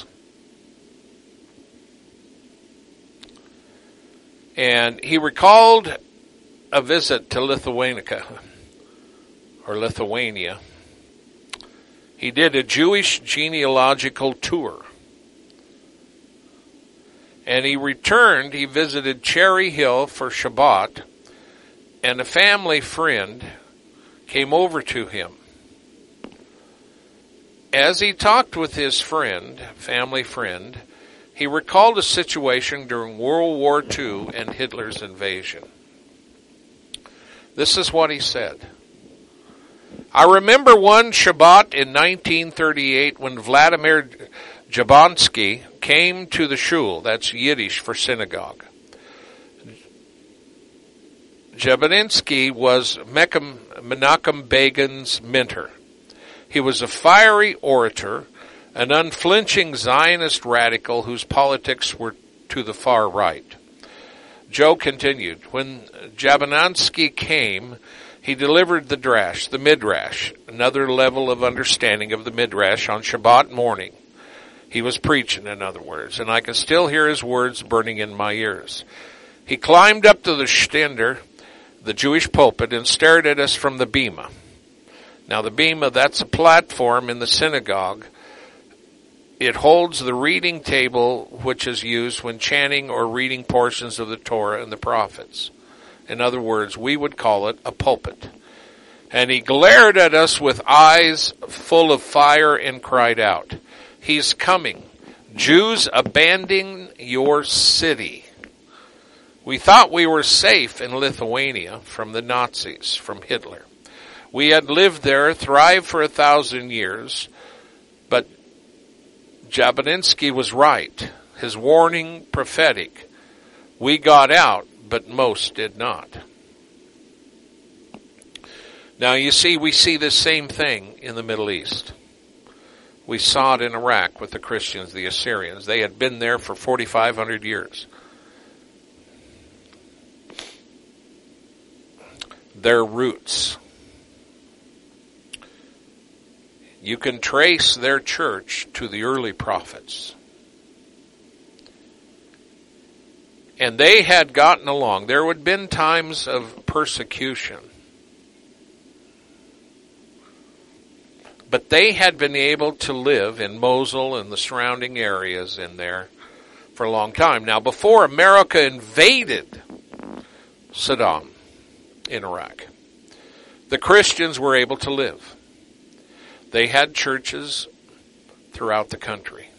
And he recalled a visit to Lithuania, or Lithuania. He did a Jewish genealogical tour. And he returned, he visited Cherry Hill for Shabbat, and a family friend came over to him. As he talked with his friend, family friend, he recalled a situation during World War Two and Hitler's invasion. This is what he said. I remember one Shabbat in nineteen thirty-eight when Vladimir Jablonski came to the shul, that's Yiddish for synagogue. Jablonski was Menachem Begin's mentor. He was a fiery orator, an unflinching Zionist radical whose politics were to the far right. Joe continued, when Jablonski came, he delivered the drash, the midrash, another level of understanding of the midrash on Shabbat morning. He was preaching, in other words, and I can still hear his words burning in my ears. He climbed up to the stender, the Jewish pulpit, and stared at us from the bima. Now the bima, that's a platform in the synagogue. It holds the reading table which is used when chanting or reading portions of the Torah and the prophets. In other words, we would call it a pulpit. And he glared at us with eyes full of fire and cried out, he's coming. Jews, abandon your city. We thought we were safe in Lithuania from the Nazis, from Hitler. We had lived there, thrived for a thousand years, but Jablonski was right. His warning prophetic. We got out, but most did not. Now you see, we see the same thing in the Middle East. We saw it in Iraq with the Christians, the Assyrians. They had been there for forty-five hundred years. Their roots. You can trace their church to the early prophets. And they had gotten along. There had been times of persecution. But they had been able to live in Mosul and the surrounding areas in there for a long time. Now, before America invaded Saddam in Iraq, the Christians were able to live. They had churches throughout the country.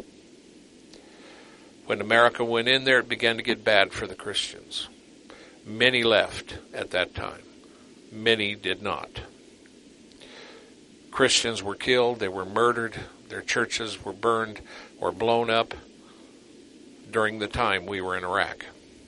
When America went in there, it began to get bad for the Christians. Many left at that time. Many did not. Christians were killed, they were murdered, their churches were burned, or blown up during the time we were in Iraq.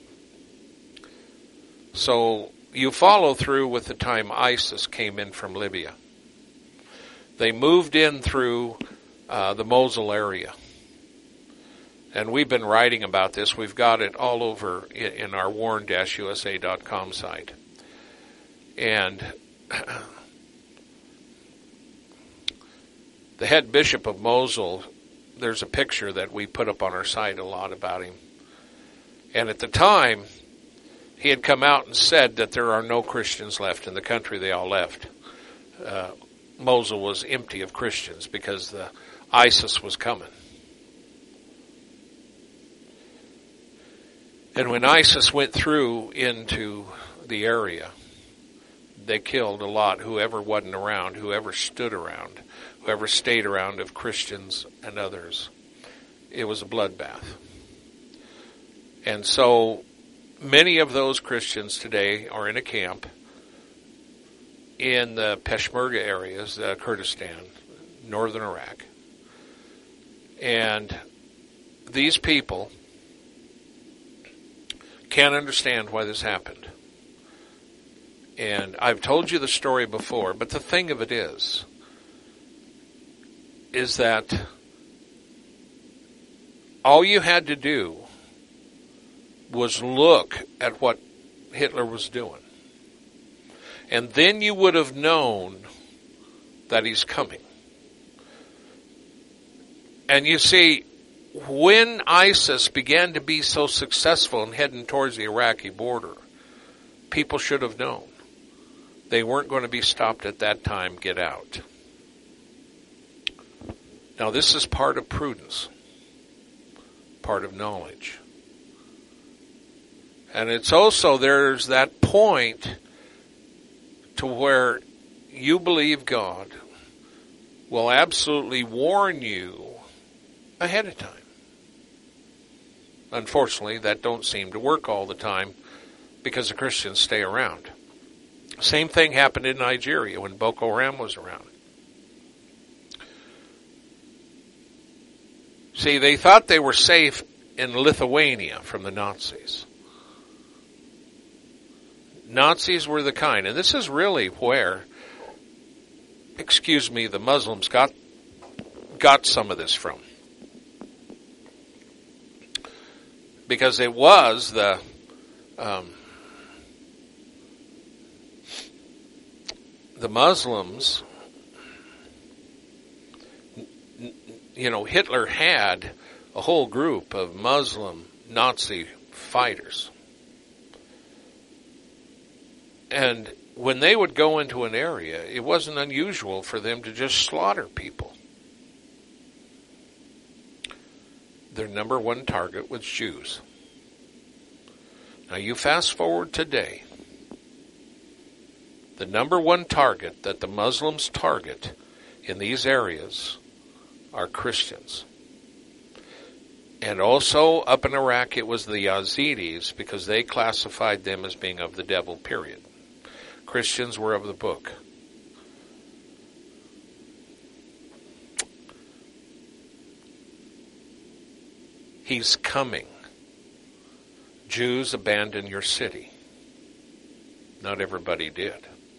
So you follow through with the time ISIS came in from Libya. They moved in through uh, the Mosul area. And we've been writing about this. We've got it all over in, in our warn dash U S A dot com site. And the head bishop of Mosul, there's a picture that we put up on our site a lot about him. And at the time, he had come out and said that there are no Christians left in the country. They all left. Uh, Mosul was empty of Christians because the ISIS was coming. And when ISIS went through into the area, they killed a lot, whoever wasn't around, whoever stood around, whoever stayed around of Christians and others. It was a bloodbath. And so many of those Christians today are in a camp in the Peshmerga areas, uh, Kurdistan, northern Iraq. And these people can't understand why this happened. And I've told you the story before, but the thing of it is, is that all you had to do was look at what Hitler was doing. And then you would have known that he's coming. And you see, when ISIS began to be so successful in heading towards the Iraqi border, people should have known. They weren't going to be stopped at that time. Get out. Now, this is part of prudence, part of knowledge. And it's also, there's that point to where you believe God will absolutely warn you ahead of time. Unfortunately, that don't seem to work all the time because the Christians stay around. Same thing happened in Nigeria when Boko Haram was around. See, they thought they were safe in Lithuania from the Nazis. Nazis were the kind, and this is really where, excuse me, the Muslims got got some of this from. Because it was the um, the Muslims, you know, Hitler had a whole group of Muslim Nazi fighters. And when they would go into an area, it wasn't unusual for them to just slaughter people. Their number one target was Jews. Now you fast forward today, the number one target that the Muslims target in these areas are Christians. And also up in Iraq it was the Yazidis because they classified them as being of the devil, period. Christians were of the book. He's coming. Jews, abandon your city. Not everybody did.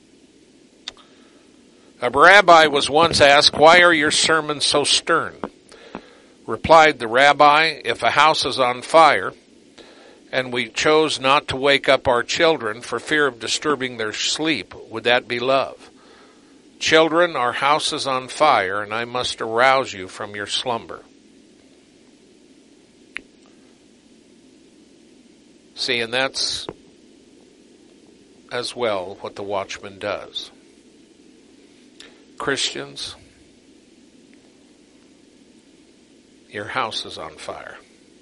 A rabbi was once asked, "Why are your sermons so stern?" Replied the rabbi, "If a house is on fire, and we chose not to wake up our children for fear of disturbing their sleep, would that be love? Children, our house is on fire, and I must arouse you from your slumber." See, and that's as well what the watchman does. Christians, your house is on fire.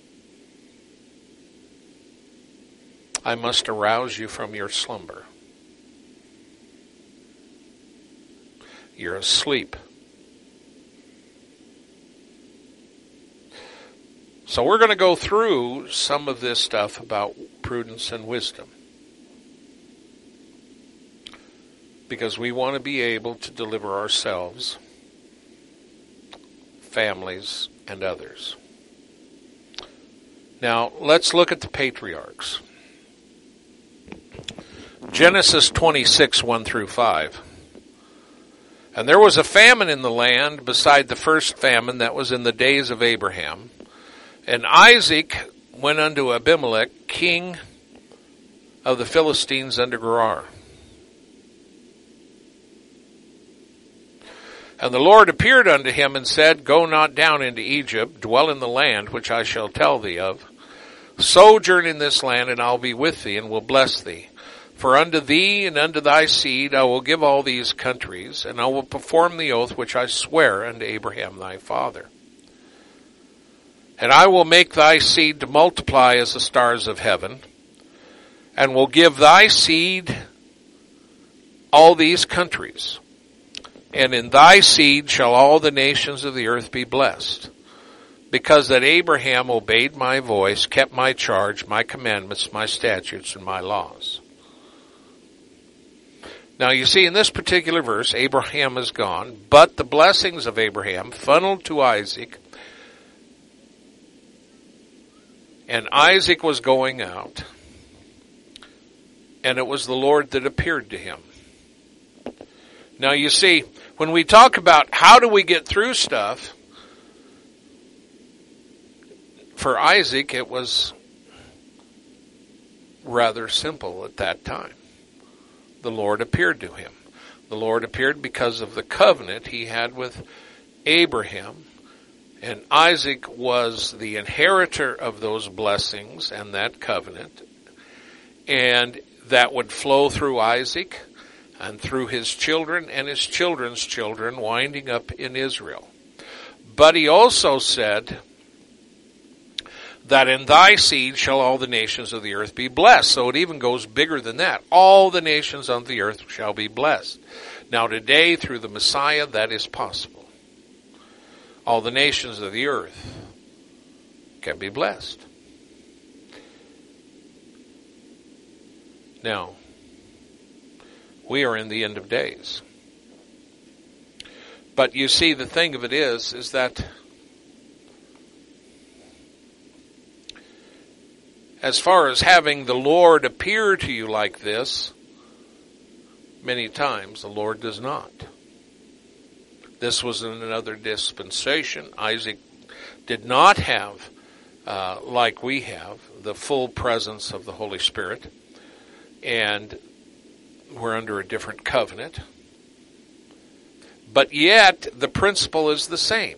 I must arouse you from your slumber. You're asleep. So we're going to go through some of this stuff about prudence and wisdom, because we want to be able to deliver ourselves, families, and others. Now, let's look at the patriarchs. Genesis twenty-six, one through five. And there was a famine in the land beside the first famine that was in the days of Abraham. And Isaac went unto Abimelech, king of the Philistines, unto Gerar. And the Lord appeared unto him and said, Go not down into Egypt, dwell in the land which I shall tell thee of. Sojourn in this land, and I'll be with thee, and will bless thee. For unto thee and unto thy seed I will give all these countries, and I will perform the oath which I swear unto Abraham thy father. And I will make thy seed to multiply as the stars of heaven, and will give thy seed all these countries. And in thy seed shall all the nations of the earth be blessed, because that Abraham obeyed my voice, kept my charge, my commandments, my statutes, and my laws. Now you see, in this particular verse, Abraham is gone, but the blessings of Abraham funneled to Isaac, and Isaac was going out, and it was the Lord that appeared to him. Now you see, when we talk about how do we get through stuff, for Isaac it was rather simple at that time. The Lord appeared to him. The Lord appeared because of the covenant he had with Abraham, and Isaac was the inheritor of those blessings and that covenant, and that would flow through Isaac and through his children and his children's children, winding up in Israel. But he also said that in thy seed shall all the nations of the earth be blessed. So it even goes bigger than that. All the nations of the earth shall be blessed. Now today, through the Messiah, that is possible. All the nations of the earth can be blessed. Now, we are in the end of days. But you see, the thing of it is, is that as far as having the Lord appear to you like this, many times the Lord does not. This was in another dispensation. Isaac did not have, uh, like we have, the full presence of the Holy Spirit, and we're under a different covenant. But yet, the principle is the same.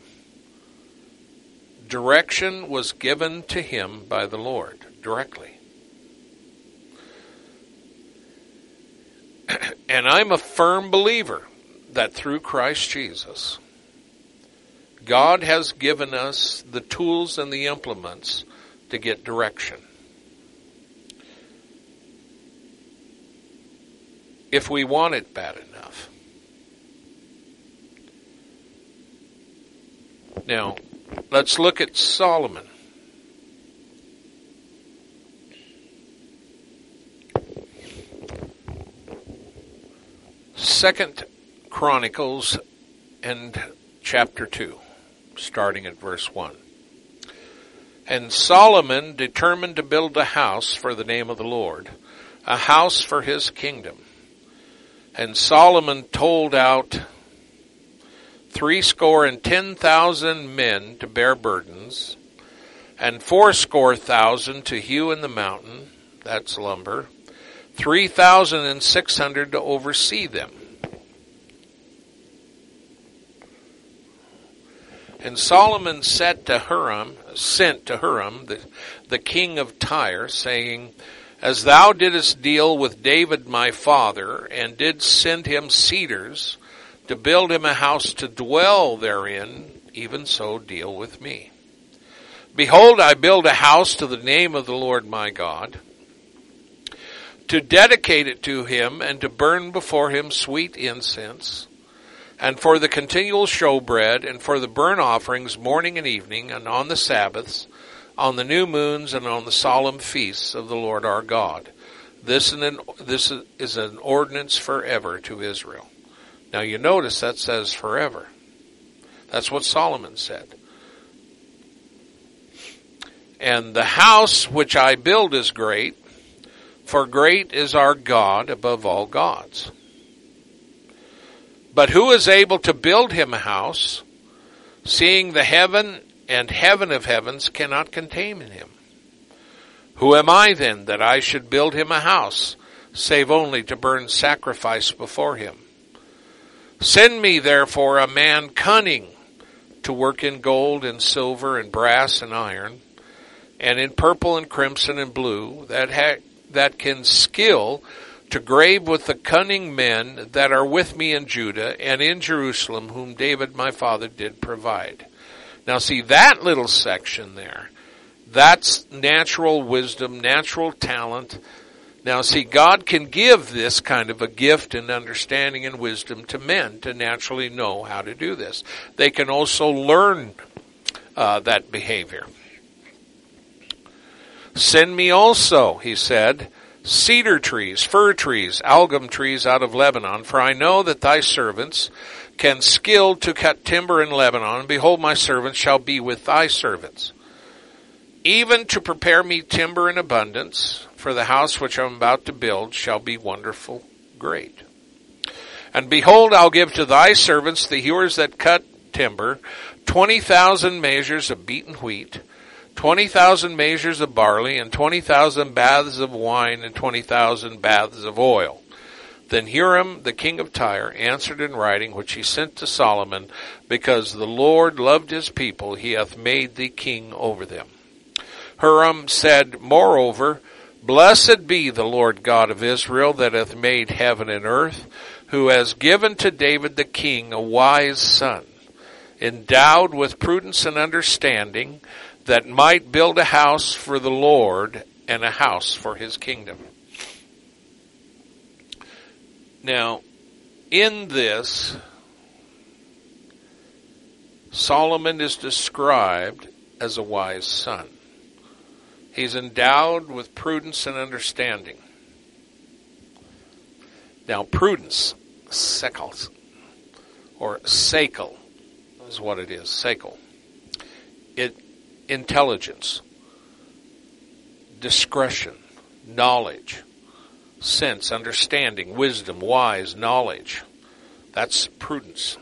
Direction was given to him by the Lord, directly. And I'm a firm believer that through Christ Jesus, God has given us the tools and the implements to get direction. If we want it bad enough. Now, let's look at Solomon. Second Chronicles and chapter two, starting at verse one. And Solomon determined to build a house for the name of the Lord, a house for his kingdom. And Solomon told out threescore and ten thousand men to bear burdens, and fourscore thousand to hew in the mountain, that's lumber, three thousand and six hundred to oversee them. And Solomon said to Huram, sent to Huram, the, the king of Tyre, saying, As thou didst deal with David my father, and didst send him cedars to build him a house to dwell therein, even so deal with me. Behold, I build a house to the name of the Lord my God, to dedicate it to him, and to burn before him sweet incense, and for the continual showbread, and for the burnt offerings morning and evening, and on the Sabbaths, on the new moons, and on the solemn feasts of the Lord our God. This is an, this is an ordinance forever to Israel. Now you notice that says forever. That's what Solomon said. And the house which I build is great, for great is our God above all gods. But who is able to build him a house, seeing the heaven and heaven of heavens cannot contain him? Who am I then that I should build him a house, save only to burn sacrifice before him? Send me therefore a man cunning to work in gold and silver and brass and iron, and in purple and crimson and blue, that ha- that can skill to grave with the cunning men that are with me in Judah and in Jerusalem, whom David my father did provide. Now see that little section there. That's natural wisdom, natural talent. Now see, God can give this kind of a gift and understanding and wisdom to men to naturally know how to do this. They can also learn uh, that behavior. Send me also, he said, cedar trees, fir trees, algum trees out of Lebanon, for I know that thy servants can skill to cut timber in Lebanon, and behold, my servants shall be with thy servants, even to prepare me timber in abundance, for the house which I am about to build shall be wonderful great. And behold, I'll give to thy servants, the hewers that cut timber, twenty thousand measures of beaten wheat, twenty thousand measures of barley, and twenty thousand baths of wine, and twenty thousand baths of oil. Then Hiram, the king of Tyre, answered in writing, which he sent to Solomon, because the Lord loved his people, he hath made thee king over them. Hiram said, moreover, blessed be the Lord God of Israel, that hath made heaven and earth, who has given to David the king a wise son, endowed with prudence and understanding, that might build a house for the Lord and a house for his kingdom. Now, in this, Solomon is described as a wise son. He's endowed with prudence and understanding. Now, prudence, sekels, or sekel, is what it is, sekel. It intelligence, discretion, knowledge, sense, understanding, wisdom, wise, knowledge. That's prudence.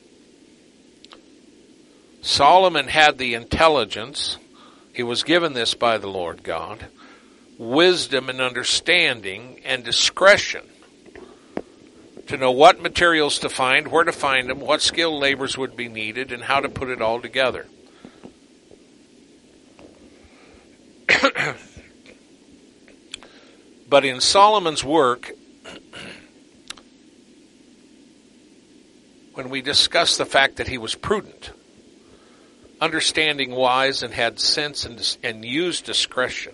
Solomon had the intelligence. He was given this by the Lord God. Wisdom and understanding and discretion to know what materials to find, where to find them, what skilled labors would be needed, and how to put it all together. But in Solomon's work, when we discuss the fact that he was prudent, understanding wise, and had sense and, and used discretion,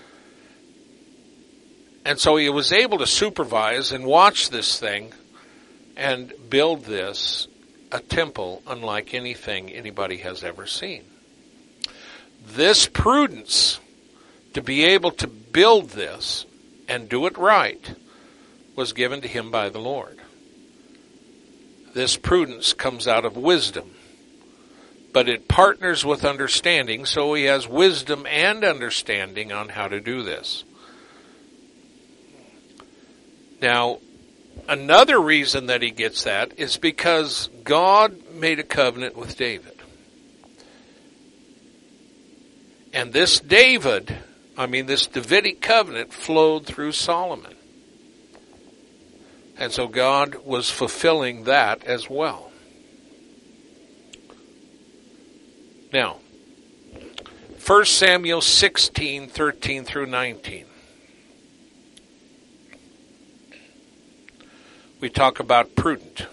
and so he was able to supervise and watch this thing and build this, a temple unlike anything anybody has ever seen. This prudence to be able to build this and do it right was given to him by the Lord. This prudence comes out of wisdom, but it partners with understanding, so he has wisdom and understanding on how to do this. Now, another reason that he gets that is because God made a covenant with David. And this David, I mean this Davidic covenant, flowed through Solomon. And so God was fulfilling that as well. Now, First Samuel sixteen, thirteen through nineteen. We talk about prudent.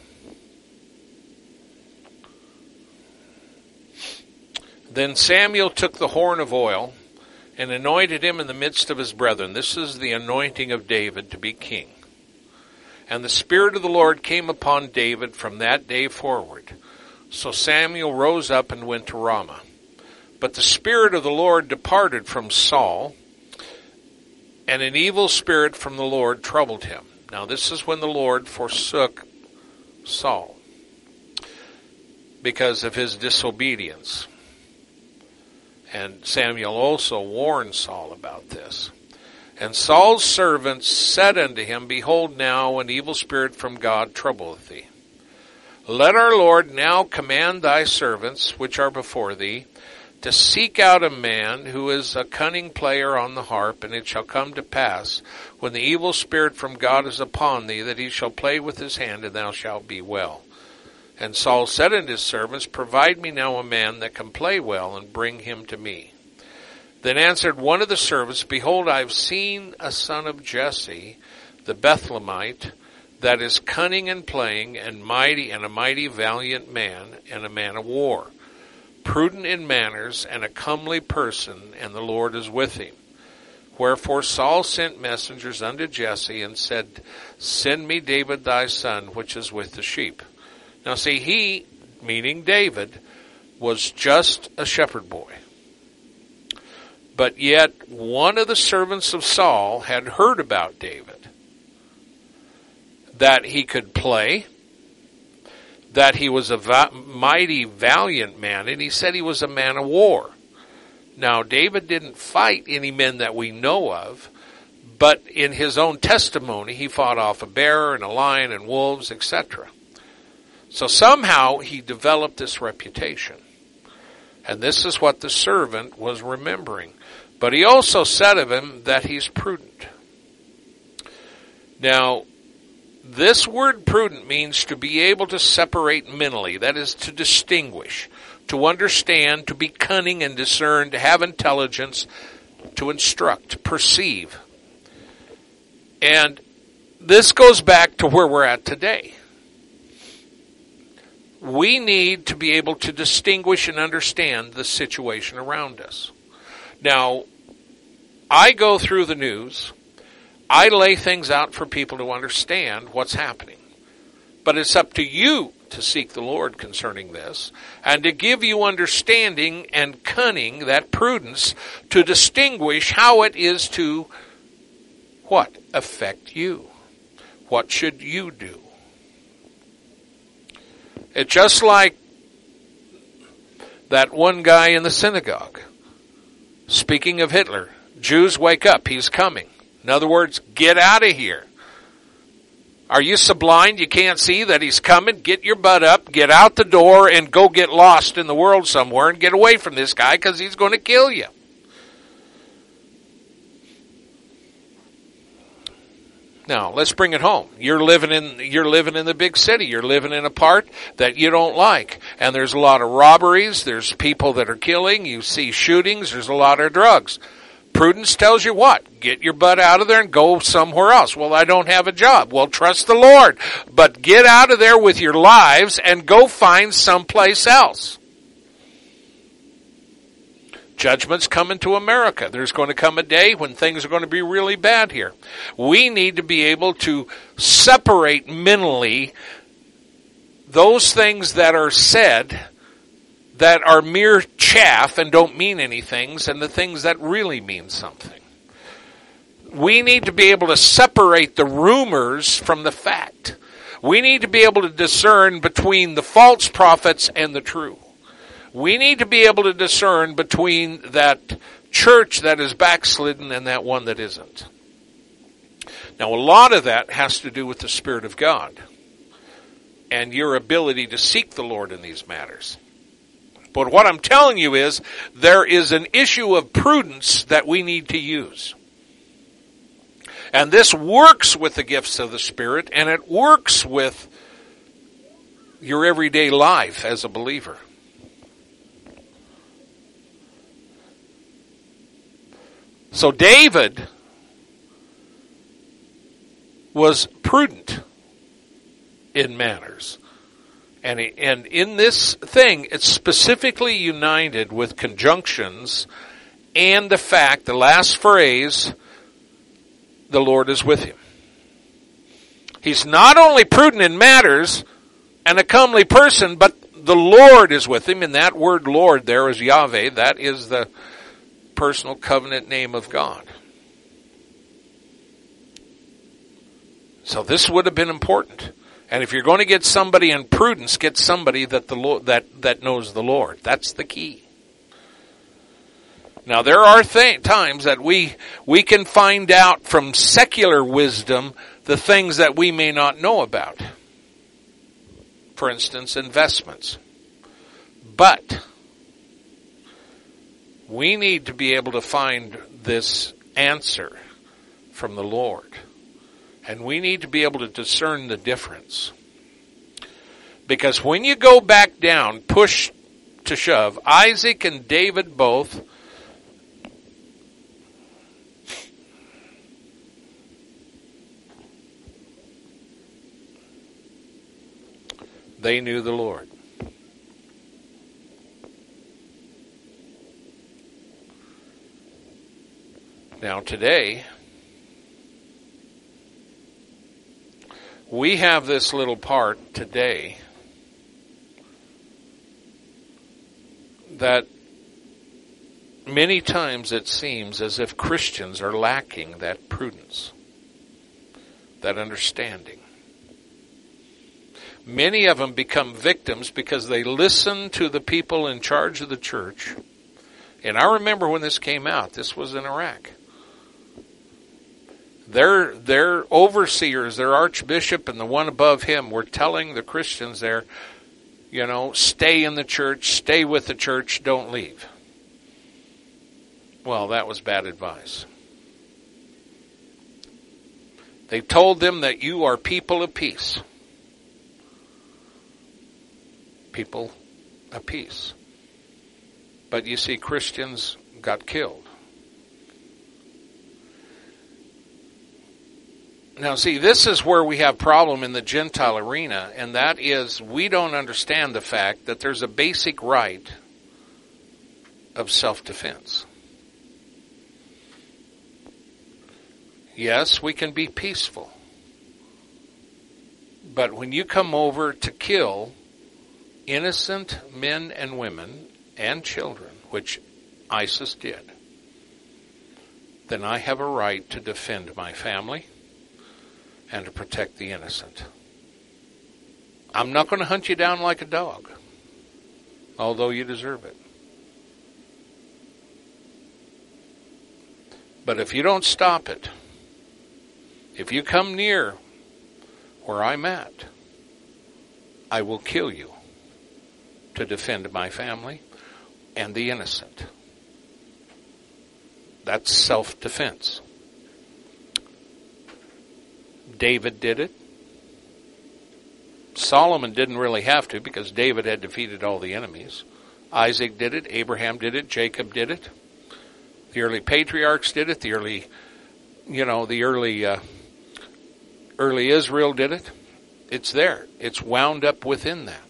Then Samuel took the horn of oil and anointed him in the midst of his brethren. This is the anointing of David to be king. And the Spirit of the Lord came upon David from that day forward. So Samuel rose up and went to Ramah. But the Spirit of the Lord departed from Saul, and an evil spirit from the Lord troubled him. Now this is when the Lord forsook Saul because of his disobedience. And Samuel also warned Saul about this. And Saul's servants said unto him, Behold, now an evil spirit from God troubleth thee. Let our Lord now command thy servants, which are before thee, to seek out a man who is a cunning player on the harp, and it shall come to pass, when the evil spirit from God is upon thee, that he shall play with his hand, and thou shalt be well. And Saul said unto his servants, Provide me now a man that can play well, and bring him to me. Then answered one of the servants, Behold, I have seen a son of Jesse, the Bethlehemite, that is cunning in playing, and mighty, and a mighty valiant man, and a man of war, prudent in manners, and a comely person, and the Lord is with him. Wherefore Saul sent messengers unto Jesse, and said, Send me David thy son, which is with the sheep. Now see, he, meaning David, was just a shepherd boy. But yet one of the servants of Saul had heard about David, that he could play, that he was a va- mighty, valiant man, and he said he was a man of war. Now, David didn't fight any men that we know of, but in his own testimony, he fought off a bear and a lion and wolves, et cetera. So somehow he developed this reputation. And this is what the servant was remembering. But he also said of him that he's prudent. Now, this word prudent means to be able to separate mentally, that is to distinguish, to understand, to be cunning and discern, to have intelligence, to instruct, perceive. And this goes back to where we're at today. We need to be able to distinguish and understand the situation around us. Now, I go through the news. I lay things out for people to understand what's happening. But it's up to you to seek the Lord concerning this, and to give you understanding and cunning, that prudence, to distinguish how it is to, what? Affect you. What should you do? It's just like that one guy in the synagogue, speaking of Hitler. Jews, wake up, he's coming. In other words, get out of here. Are you so blind you can't see that he's coming? Get your butt up, get out the door, and go get lost in the world somewhere and get away from this guy, because he's going to kill you. Now, let's bring it home. You're living in you're living in the big city. You're living in a part that you don't like. And there's a lot of robberies. There's people that are killing. You see shootings. There's a lot of drugs. Prudence tells you what? Get your butt out of there and go somewhere else. Well, I don't have a job. Well, trust the Lord. But get out of there with your lives and go find someplace else. Judgment's coming to America. There's going to come a day when things are going to be really bad here. We need to be able to separate mentally those things that are said that are mere chaff and don't mean anything, and the things that really mean something. We need to be able to separate the rumors from the fact. We need to be able to discern between the false prophets and the true. We need to be able to discern between that church that is backslidden and that one that isn't. Now, a lot of that has to do with the Spirit of God and your ability to seek the Lord in these matters. But what I'm telling you is there is an issue of prudence that we need to use. And this works with the gifts of the Spirit, and it works with your everyday life as a believer. So David was prudent in manners. And, he, and in this thing, it's specifically united with conjunctions and the fact, the last phrase, the Lord is with him. He's not only prudent in matters and a comely person, but the Lord is with him. And that word Lord there is Yahweh. That is the personal covenant name of God. So this would have been important. And if you're going to get somebody in prudence, get somebody that the Lord, that, that knows the Lord. That's the key. Now, there are th- times that we we can find out from secular wisdom the things that we may not know about. For instance, investments. But we need to be able to find this answer from the Lord. And we need to be able to discern the difference. Because when you go back down, push to shove, Isaac and David both they knew the Lord. Now today, we have this little part today that many times it seems as if Christians are lacking that prudence, that understanding. Many of them become victims because they listen to the people in charge of the church. And I remember when this came out, this was in Iraq. Their, their overseers, their archbishop and the one above him were telling the Christians there, you know, stay in the church, stay with the church, don't leave. Well, that was bad advice. They told them that you are people of peace. People of peace. But you see, Christians got killed. Now, see, this is where we have problem in the Gentile arena, and that is we don't understand the fact that there's a basic right of self-defense. Yes, we can be peaceful. But when you come over to kill innocent men and women and children, which ISIS did, then I have a right to defend my family and to protect the innocent. I'm not going to hunt you down like a dog, although you deserve it. But if you don't stop it, if you come near where I'm at, I will kill you to defend my family and the innocent. That's self-defense. David did it. Solomon didn't really have to because David had defeated all the enemies. Isaac did it. Abraham did it. Jacob did it. The early patriarchs did it. The early, you know, the early, uh, early Israel did it. It's there. It's wound up within that.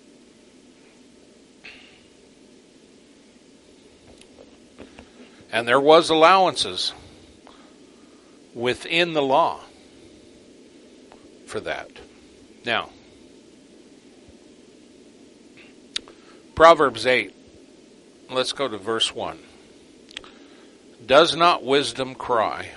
And there was allowances within the law for that. Now, Proverbs eight, let's go to verse one. Does not wisdom cry,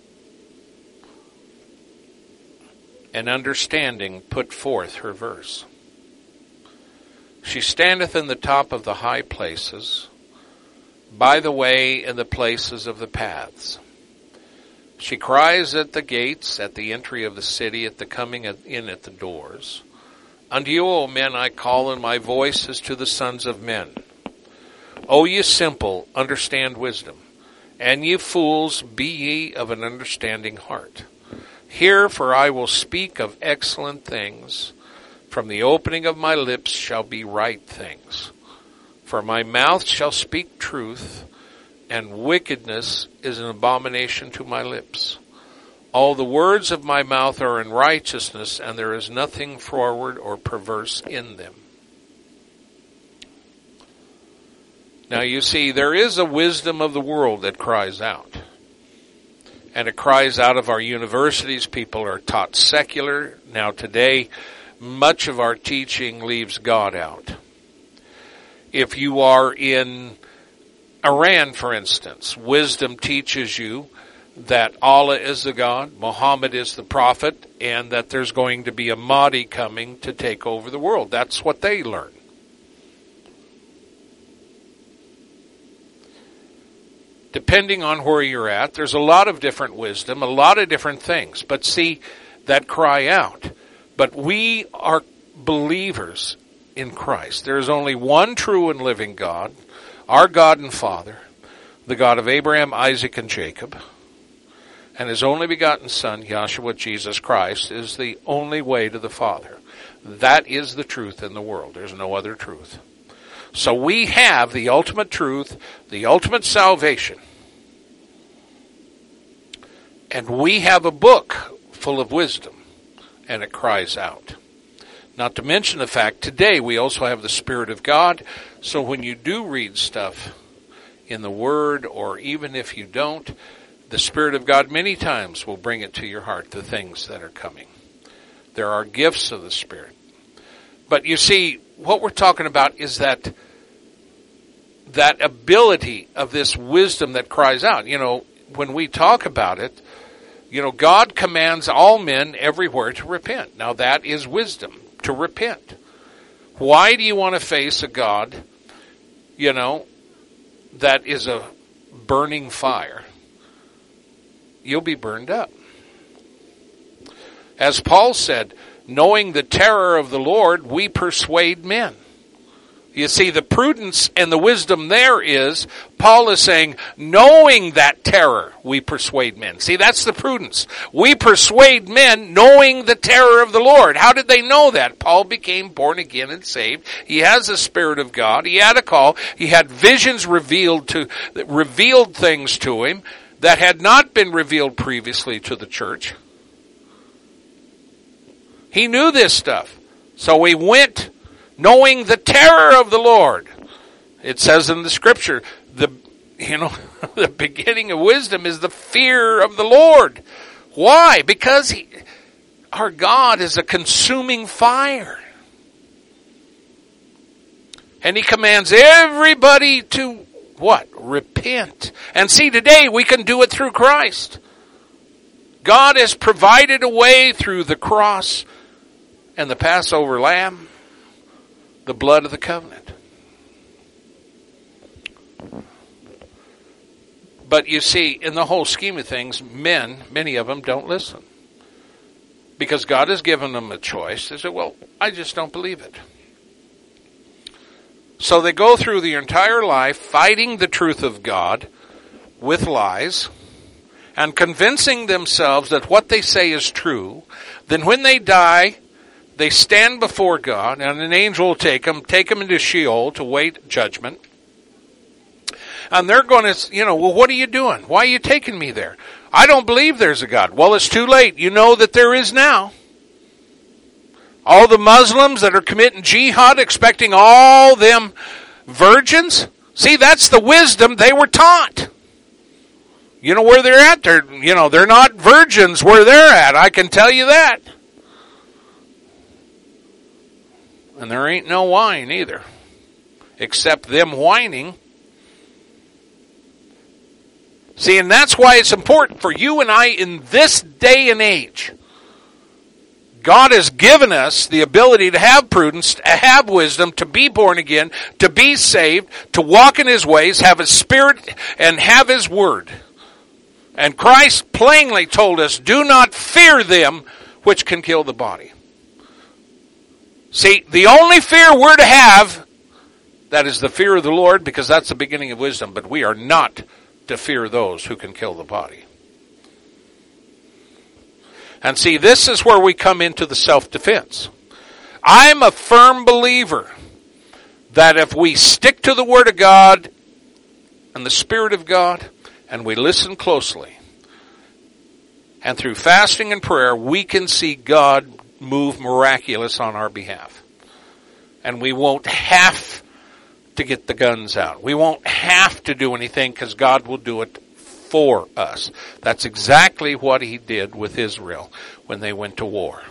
and understanding put forth her verse? She standeth in the top of the high places, by the way in the places of the paths. She cries at the gates, at the entry of the city, at the coming in at the doors. Unto you, O men, I call, and my voice is to the sons of men. O ye simple, understand wisdom, and ye fools, be ye of an understanding heart. Hear, for I will speak of excellent things. From the opening of my lips shall be right things. For my mouth shall speak truth, and wickedness is an abomination to my lips. All the words of my mouth are in righteousness, and there is nothing froward or perverse in them. Now you see, there is a wisdom of the world that cries out. And it cries out of our universities. People are taught secular. Now today, much of our teaching leaves God out. If you are in Iran, for instance, wisdom teaches you that Allah is the God, Muhammad is the prophet, and that there's going to be a Mahdi coming to take over the world. That's what they learn. depending on where you're at. There's a lot of different wisdom, a lot of different things. But see, that cry out. But we are believers in Christ. There is only one true and living God, our God and Father, the God of Abraham, Isaac, and Jacob. And his only begotten Son, Yahshua Jesus Christ, is the only way to the Father. That is the truth in the world. There's no other truth. So we have the ultimate truth, the ultimate salvation. And we have a book full of wisdom, and it cries out. Not to mention the fact, today we also have the Spirit of God, so when you do read stuff in the Word, or even if you don't, the Spirit of God many times will bring it to your heart, the things that are coming. There are gifts of the Spirit. But you see, what we're talking about is that that ability of this wisdom that cries out. You know, when we talk about it, you know, God commands all men everywhere to repent. Now that is wisdom, to repent. Why do you want to face a God, you know, that is a burning fire? You'll be burned up. As Paul said, knowing the terror of the Lord, we persuade men. You see, the prudence and the wisdom there is, Paul is saying, knowing that terror, we persuade men. See, that's the prudence. We persuade men knowing the terror of the Lord. How did they know that? Paul became born again and saved. He has the Spirit of God. He had a call. He had visions revealed to, revealed things to him that had not been revealed previously to the church. He knew this stuff. So he went knowing the terror of the Lord. It says in the scripture, the you know, the beginning of wisdom is the fear of the Lord. Why? Because he, our God is a consuming fire. And he commands everybody to what? Repent. And see, today we can do it through Christ. God has provided a way through the cross and the Passover lamb, the blood of the covenant. But you see, in the whole scheme of things, men, many of them don't listen. Because God has given them a choice. They say, well, I just don't believe it. So they go through the entire life fighting the truth of God with lies and convincing themselves that what they say is true. Then when they die, they stand before God, and an angel will take them, take them into Sheol to wait judgment. And they're going to, you know, well, what are you doing? Why are you taking me there? I don't believe there's a God. Well, it's too late. You know that there is now. All the Muslims that are committing jihad, expecting all them virgins. See, that's the wisdom they were taught. You know where they're at? They're, you know, they're not virgins where they're at. I can tell you that. And there ain't no wine either. Except them whining. See, and that's why it's important for you and I in this day and age. God has given us the ability to have prudence, to have wisdom, to be born again, to be saved, to walk in His ways, have His Spirit, and have His Word. And Christ plainly told us, do not fear them which can kill the body. See, the only fear we're to have, that is the fear of the Lord, because that's the beginning of wisdom, but we are not to fear those who can kill the body. And see, this is where we come into the self-defense. I'm a firm believer that if we stick to the Word of God and the Spirit of God, and we listen closely, and through fasting and prayer, we can see God move miraculous on our behalf. And we won't have to get the guns out. We won't have to do anything because God will do it for us. That's exactly what He did with Israel when they went to war.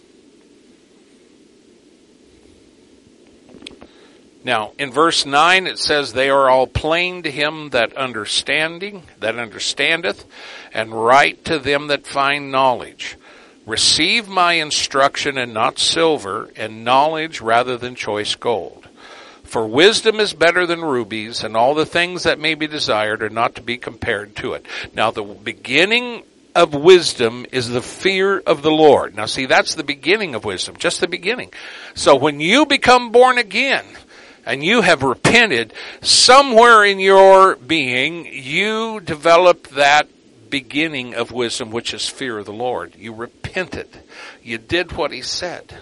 Now, in verse nine it says, they are all plain to him that understanding, that understandeth, and right to them that find knowledge. Receive my instruction and not silver, and knowledge rather than choice gold. For wisdom is better than rubies, and all the things that may be desired are not to be compared to it. Now the beginning of wisdom is the fear of the Lord. Now see, that's the beginning of wisdom, just the beginning. So when you become born again, and you have repented, somewhere in your being, you develop that beginning of wisdom, which is fear of the Lord. You repented. You did what he said.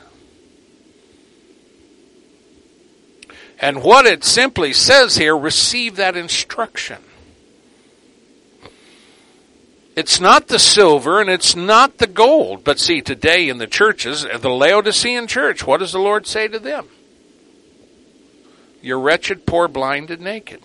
And what it simply says here, receive that instruction. It's not the silver and it's not the gold. But see, today in the churches, the Laodicean church, what does the Lord say to them? You're wretched, poor, blind, and naked.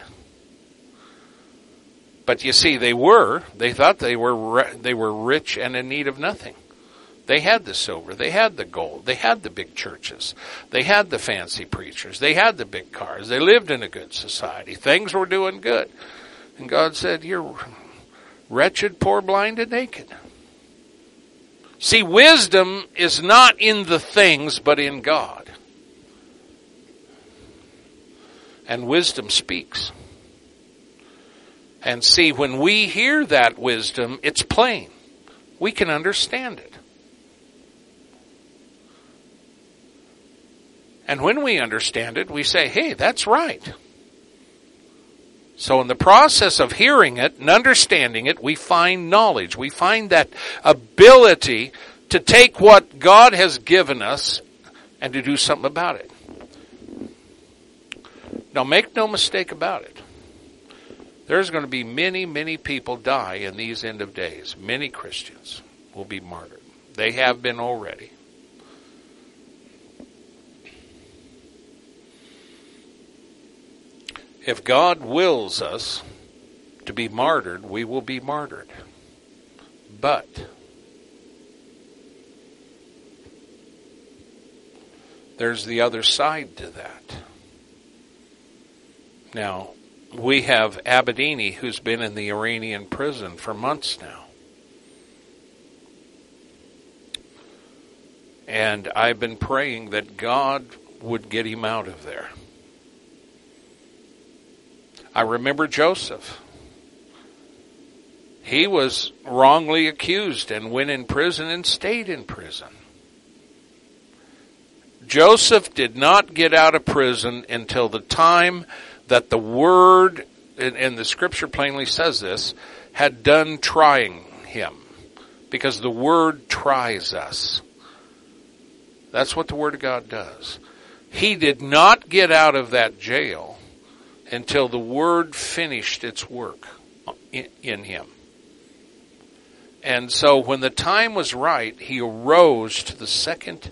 But you see, they were, they thought they were, they were rich and in need of nothing. They had the silver, they had the gold, they had the big churches, they had the fancy preachers, they had the big cars, they lived in a good society, things were doing good. And God said, you're wretched, poor, blind, and naked. See, wisdom is not in the things, but in God. And wisdom speaks. And see, when we hear that wisdom, it's plain. We can understand it. And when we understand it, we say, hey, that's right. So in the process of hearing it and understanding it, we find knowledge. We find that ability to take what God has given us and to do something about it. Now make no mistake about it. There's going to be many, many people die in these end of days. Many Christians will be martyred. They have been already. If God wills us to be martyred, we will be martyred. But there's the other side to that. Now, we have Abedini, who's been in the Iranian prison for months now. And I've been praying that God would get him out of there. I remember Joseph. He was wrongly accused and went in prison and stayed in prison. Joseph did not get out of prison until the time that the word, and, and the scripture plainly says this, had done trying him. Because the word tries us. That's what the word of God does. He did not get out of that jail until the word finished its work in, in him. And so when the time was right, he arose to the second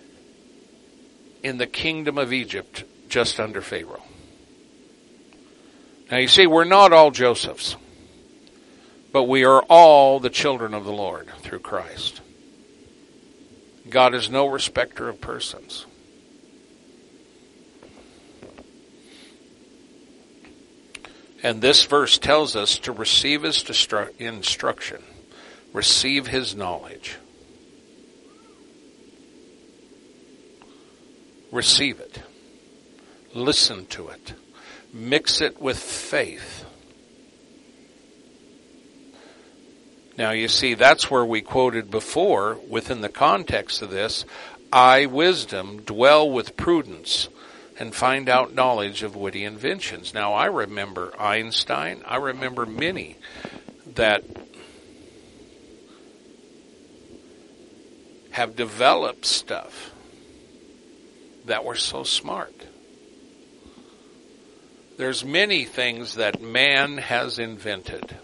in the kingdom of Egypt, just under Pharaoh. Now you see, we're not all Josephs, but we are all the children of the Lord through Christ. God is no respecter of persons. And this verse tells us to receive his destru- instruction, receive his knowledge. Receive it. Listen to it. Mix it with faith. Now you see, that's where we quoted before, within the context of this, I, wisdom, dwell with prudence, and find out knowledge of witty inventions. Now, I remember Einstein. I remember many that have developed stuff that were so smart. There's many things that man has invented.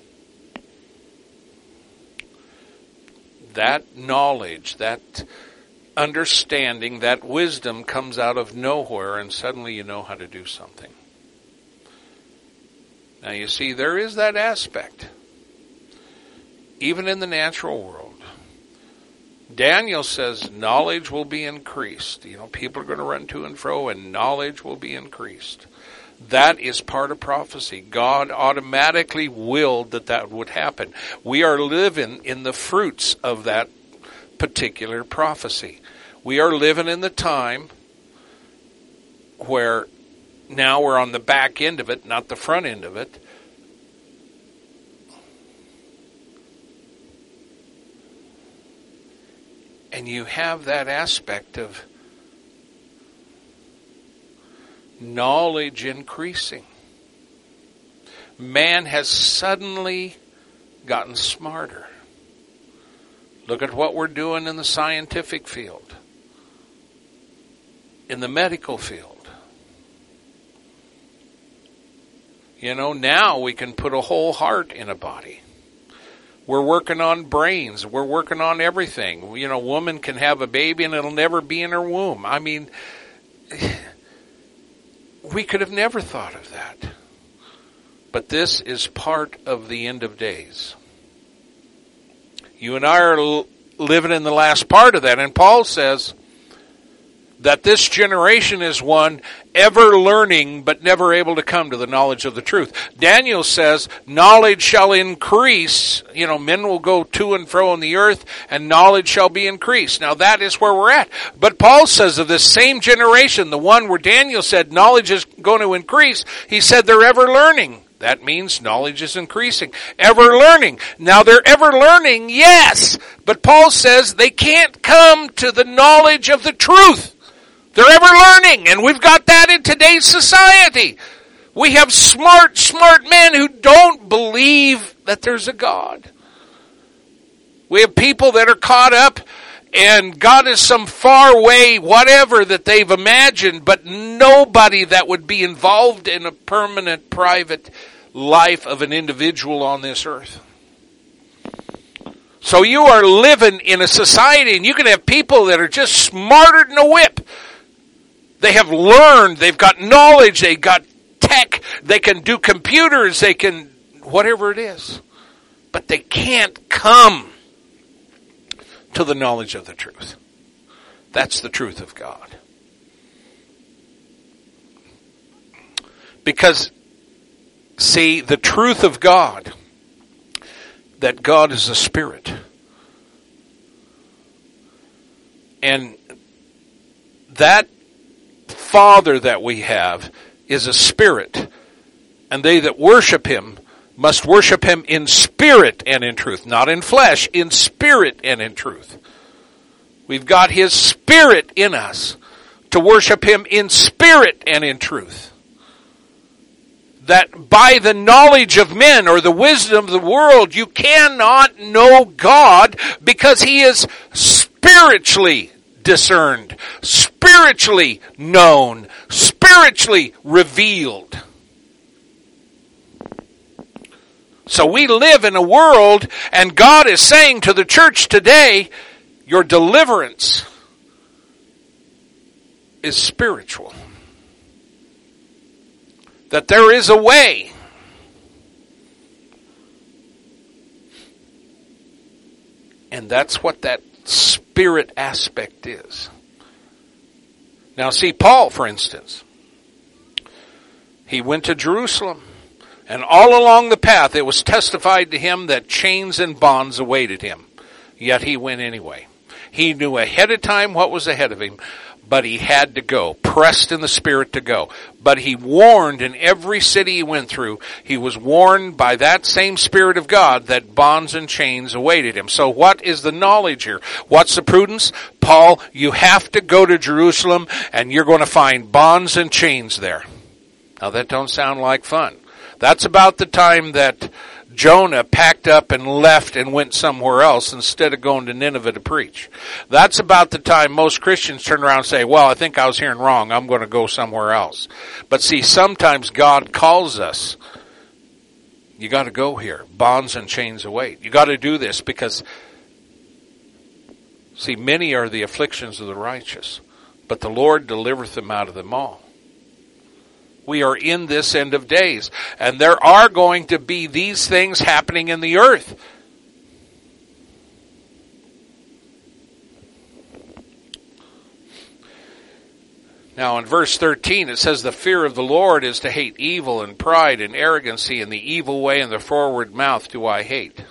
That knowledge, that understanding, that wisdom comes out of nowhere, and suddenly you know how to do something. Now you see, there is that aspect. Even in the natural world. Daniel says knowledge will be increased. You know, people are going to run to and fro, and knowledge will be increased. That is part of prophecy. God automatically willed that that would happen. We are living in the fruits of that particular prophecy. We are living in the time where now we're on the back end of it, not the front end of it. And you have that aspect of knowledge increasing. Man has suddenly gotten smarter. Look at what we're doing in the scientific field, in the medical field. You know, now we can put a whole heart in a body. We're working on brains. We're working on everything. You know, a woman can have a baby and it'll never be in her womb. I mean, we could have never thought of that. But this is part of the end of days. You and I are living in the last part of that. And Paul says that this generation is one ever learning but never able to come to the knowledge of the truth. Daniel says, knowledge shall increase. You know, men will go to and fro on the earth, and knowledge shall be increased. Now that is where we're at. But Paul says of this same generation, the one where Daniel said knowledge is going to increase, he said they're ever learning. That means knowledge is increasing. Ever learning. Now they're ever learning, yes. But Paul says they can't come to the knowledge of the truth. They're ever learning, and we've got that in today's society. We have smart, smart men who don't believe that there's a God. We have people that are caught up, and God is some far way, whatever that they've imagined, but nobody that would be involved in a permanent, private life of an individual on this earth. So you are living in a society, and you can have people that are just smarter than a whip. They have learned, they've got knowledge, they've got tech, they can do computers, they can, whatever it is. But they can't come to the knowledge of the truth. That's the truth of God. Because, see, the truth of God, that God is a spirit. And that Father that we have is a spirit, and they that worship him must worship him in spirit and in truth, not in flesh, in spirit and in truth. We've got his spirit in us to worship him in spirit and in truth. That by the knowledge of men or the wisdom of the world, you cannot know God, because he is spiritually discerned, spiritually known, spiritually revealed. So we live in a world, and God is saying to the church today, your deliverance is spiritual. That there is a way. And that's what that spirit aspect is. Now see, Paul, for instance, he went to Jerusalem, and all along the path it was testified to him that chains and bonds awaited him. Yet he went anyway. He knew ahead of time what was ahead of him, but he had to go, pressed in the spirit to go. But he warned in every city he went through, he was warned by that same Spirit of God that bonds and chains awaited him. So what is the knowledge here? What's the prudence? Paul, you have to go to Jerusalem, and you're going to find bonds and chains there. Now that don't sound like fun. That's about the time that Jonah packed up and left and went somewhere else instead of going to Nineveh to preach. That's about the time most Christians turn around and say, well, I think I was hearing wrong. I'm going to go somewhere else. But see, sometimes God calls us. You got to go here. Bonds and chains await. You got to do this because, see, many are the afflictions of the righteous, but the Lord delivereth them out of them all. We are in this end of days, and there are going to be these things happening in the earth. Now in verse thirteen it says, the fear of the Lord is to hate evil and pride and arrogancy, and the evil way and the forward mouth do I hate.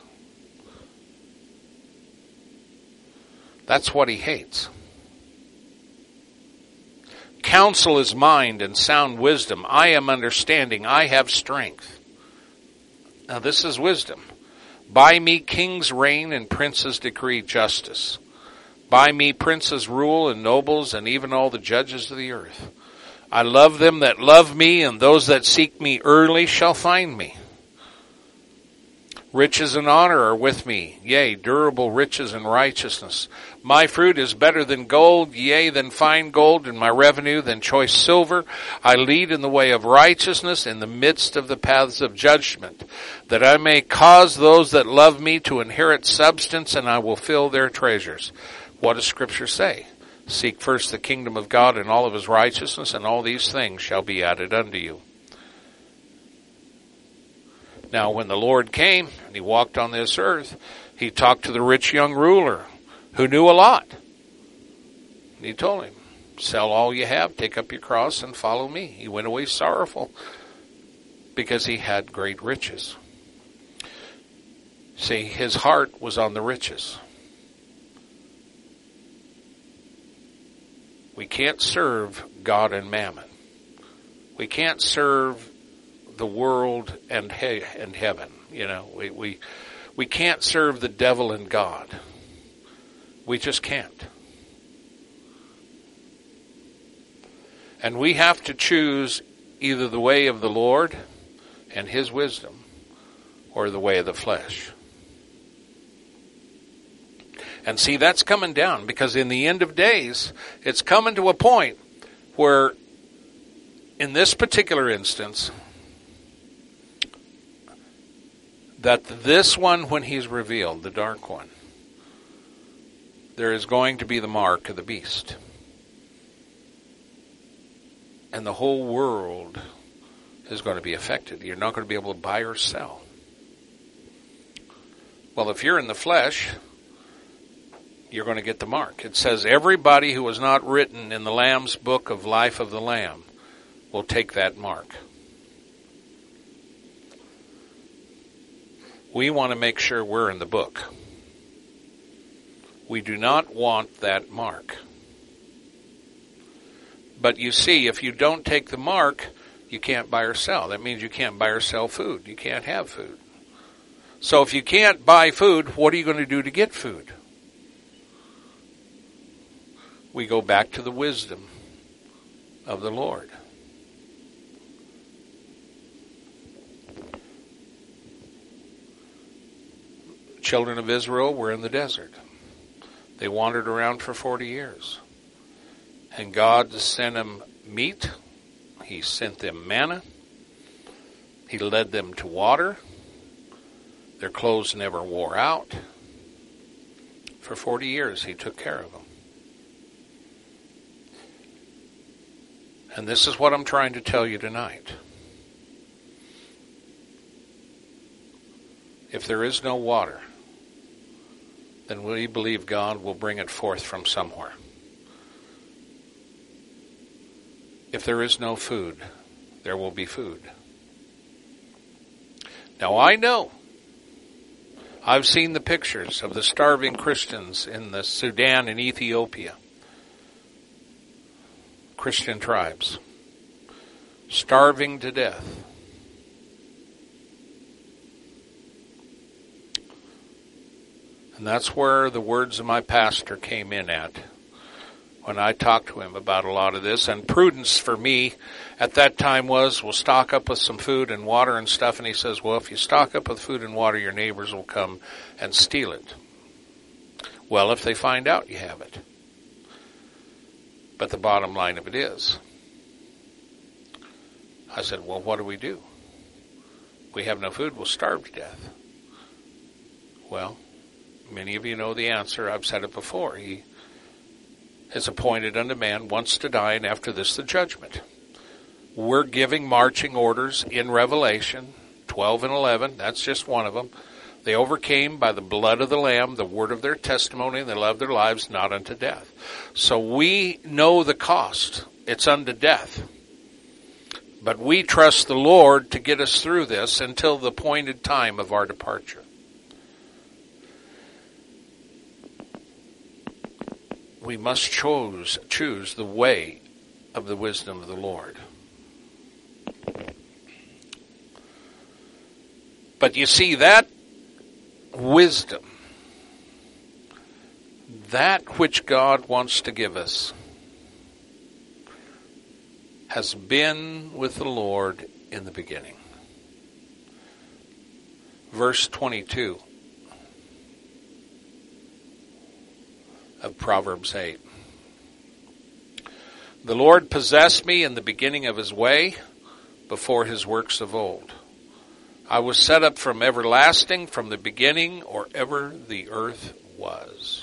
That's what he hates. counsel is mind and sound wisdom. I am understanding. I have strength. Now this is wisdom. By me kings reign and princes decree justice. By me princes rule and nobles and even all the judges of the earth. I love them that love me, and those that seek me early shall find me. Riches and honor are with me, yea, durable riches and righteousness. My fruit is better than gold, yea, than fine gold, and my revenue than choice silver. I lead in the way of righteousness in the midst of the paths of judgment, that I may cause those that love me to inherit substance, and I will fill their treasures. What does Scripture say? Seek first the kingdom of God and all of his righteousness, and all these things shall be added unto you. Now, when the Lord came and he walked on this earth, he talked to the rich young ruler who knew a lot. And he told him, sell all you have, take up your cross, and follow me. He went away sorrowful because he had great riches. See, his heart was on the riches. We can't serve God and mammon. We can't serve the world and he- and heaven. You know, we, we we can't serve the devil and God. We just can't. And we have to choose either the way of the Lord and his wisdom or the way of the flesh. And see, that's coming down, because in the end of days, it's coming to a point where, in this particular instance, that this one, when he's revealed, the dark one, there is going to be the mark of the beast. And the whole world is going to be affected. You're not going to be able to buy or sell. Well, if you're in the flesh, you're going to get the mark. It says everybody who was not written in the Lamb's book of life of the Lamb will take that mark. We want to make sure we're in the book. We do not want that mark. But you see, if you don't take the mark, you can't buy or sell. That means you can't buy or sell food. You can't have food. So if you can't buy food, what are you going to do to get food? We go back to the wisdom of the Lord. Children of Israel were in the desert. They wandered around for forty years. And God sent them meat. He sent them manna. He led them to water. Their clothes never wore out. For forty years he took care of them. And this is what I'm trying to tell you tonight. If there is no water, then we believe God will bring it forth from somewhere. If there is no food, there will be food. Now I know, I've seen the pictures of the starving Christians in the Sudan and Ethiopia. Christian tribes, starving to death. And that's where the words of my pastor came in at when I talked to him about a lot of this. And prudence for me at that time was, we'll stock up with some food and water and stuff. And he says, well, if you stock up with food and water, your neighbors will come and steal it. Well, if they find out you have it. But the bottom line of it is, I said, well, what do we do? If we have no food, we'll starve to death. Well, many of you know the answer. I've said it before. He is appointed unto man once to die, and after this the judgment. We're giving marching orders in Revelation twelve and eleven. That's just one of them. They overcame by the blood of the Lamb, the word of their testimony, and they loved their lives not unto death. So we know the cost. It's unto death. But we trust the Lord to get us through this until the appointed time of our departure. We must choose, choose the way of the wisdom of the Lord. But you see, that wisdom, that which God wants to give us, has been with the Lord in the beginning. Verse twenty-two of Proverbs eight. The Lord possessed me in the beginning of his way, before his works of old. I was set up from everlasting, from the beginning, or ever the earth was.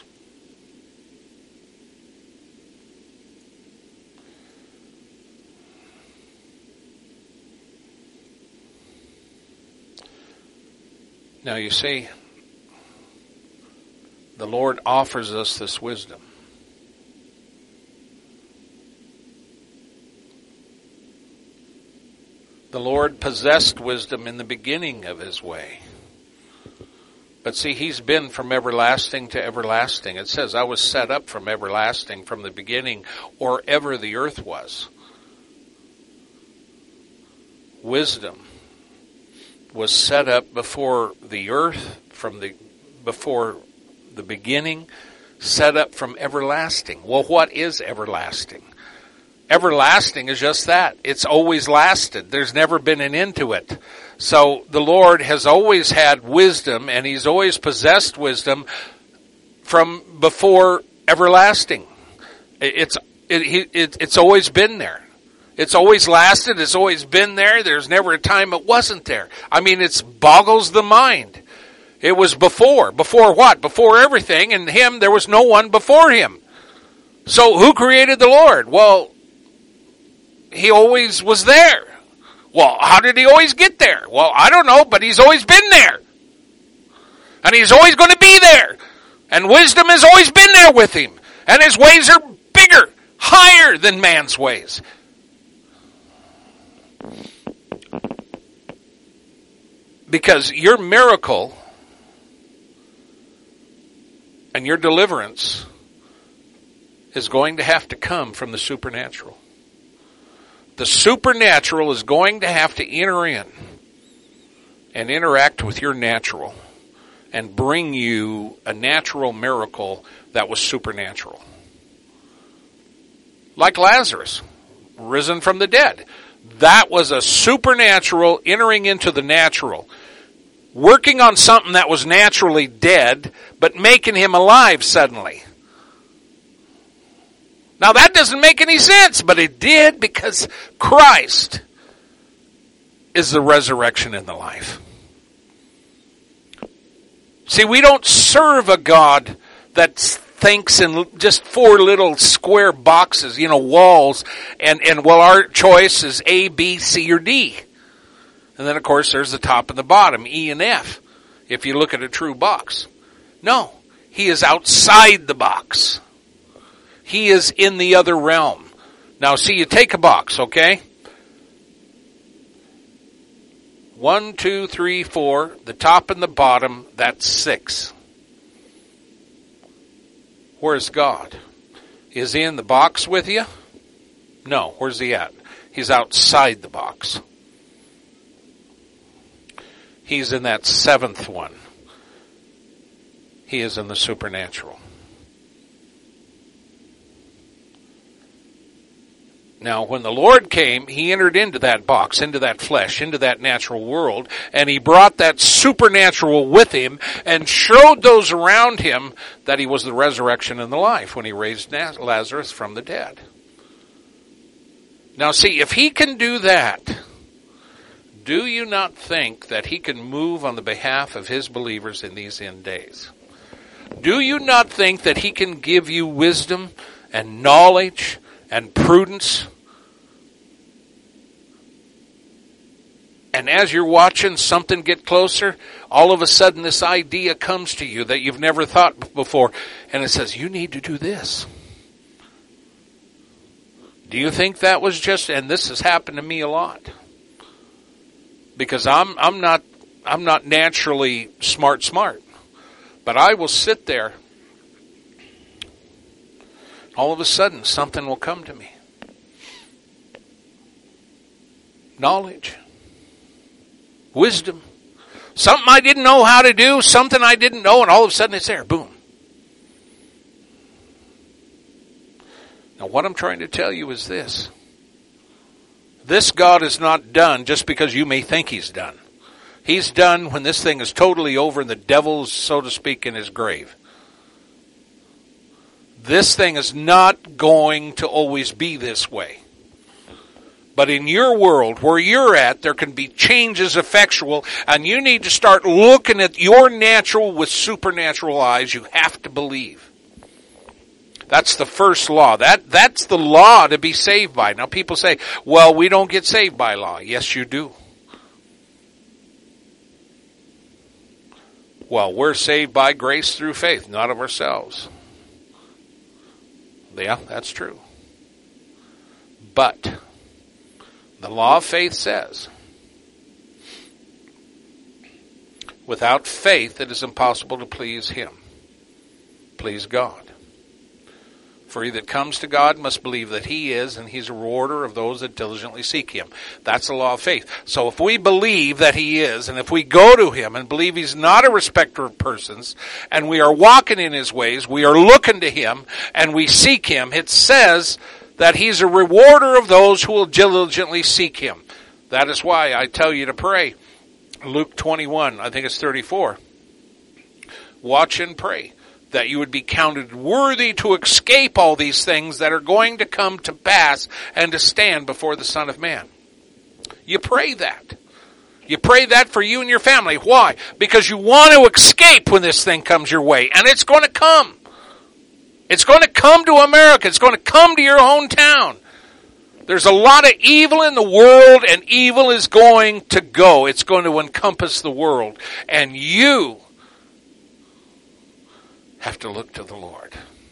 Now you see, the Lord offers us this wisdom. The Lord possessed wisdom in the beginning of his way. But see, he's been from everlasting to everlasting. It says, I was set up from everlasting, from the beginning, or ever the earth was. Wisdom was set up before the earth, from the before the beginning, set up from everlasting. Well, what is everlasting? Everlasting is just that. It's always lasted. There's never been an end to it. So the Lord has always had wisdom, and he's always possessed wisdom from before everlasting. It's it, it, it's always been there. It's always lasted. It's always been there. There's never a time it wasn't there. I mean, it boggles the mind. It was before. Before what? Before everything. And him, there was no one before him. So who created the Lord? Well, he always was there. Well, how did he always get there? Well, I don't know, but he's always been there. And he's always going to be there. And wisdom has always been there with him. And his ways are bigger, higher than man's ways. Because your miracle and your deliverance is going to have to come from the supernatural. The supernatural is going to have to enter in and interact with your natural and bring you a natural miracle that was supernatural. Like Lazarus, risen from the dead. That was a supernatural entering into the natural. Working on something that was naturally dead, but making him alive suddenly. Now that doesn't make any sense, but it did because Christ is the resurrection and the life. See, we don't serve a God that thinks in just four little square boxes, you know, walls, and, and well, our choice is A, B, C, or D. And then, of course, there's the top and the bottom, E and F, if you look at a true box. No, he is outside the box. He is in the other realm. Now, see, you take a box, okay? One, two, three, four, the top and the bottom, that's six. Where's God? Is he in the box with you? No, where's he at? He's outside the box. He's in that seventh one. He is in the supernatural. Now, when the Lord came, he entered into that box, into that flesh, into that natural world, and he brought that supernatural with him and showed those around him that he was the resurrection and the life when he raised Lazarus from the dead. Now, see, if he can do that, do you not think that he can move on the behalf of his believers in these end days? Do you not think that he can give you wisdom and knowledge and prudence? And as you're watching something get closer, all of a sudden this idea comes to you that you've never thought before, and it says, you need to do this. Do you think that was just, and this has happened to me a lot, because I'm I'm not I'm not naturally smart smart, but I will sit there. All of a sudden, something will come to me. Knowledge. Wisdom. Something I didn't know how to do, something I didn't know, and all of a sudden it's there. Boom. Now what I'm trying to tell you is this. This God is not done just because you may think he's done. He's done when this thing is totally over and the devil's, so to speak, in his grave. This thing is not going to always be this way. But in your world, where you're at, there can be changes effectual, and you need to start looking at your natural with supernatural eyes. You have to believe. That's the first law. That That's the law to be saved by. Now people say, well, we don't get saved by law. Yes, you do. Well, we're saved by grace through faith, not of ourselves. Yeah, that's true. But the law of faith says, without faith it is impossible to please him. Please God. For he that comes to God must believe that he is, and he's a rewarder of those that diligently seek him. That's the law of faith. So if we believe that he is, and if we go to him and believe he's not a respecter of persons, and we are walking in his ways, we are looking to him, and we seek him, it says that he's a rewarder of those who will diligently seek him. That is why I tell you to pray. Luke twenty-one, I think it's thirty-four. Watch and pray, that you would be counted worthy to escape all these things that are going to come to pass and to stand before the Son of Man. You pray that. You pray that for you and your family. Why? Because you want to escape when this thing comes your way. And it's going to come. It's going to come to America. It's going to come to your hometown. There's a lot of evil in the world, and evil is going to go. It's going to encompass the world. And you have to look to the Lord.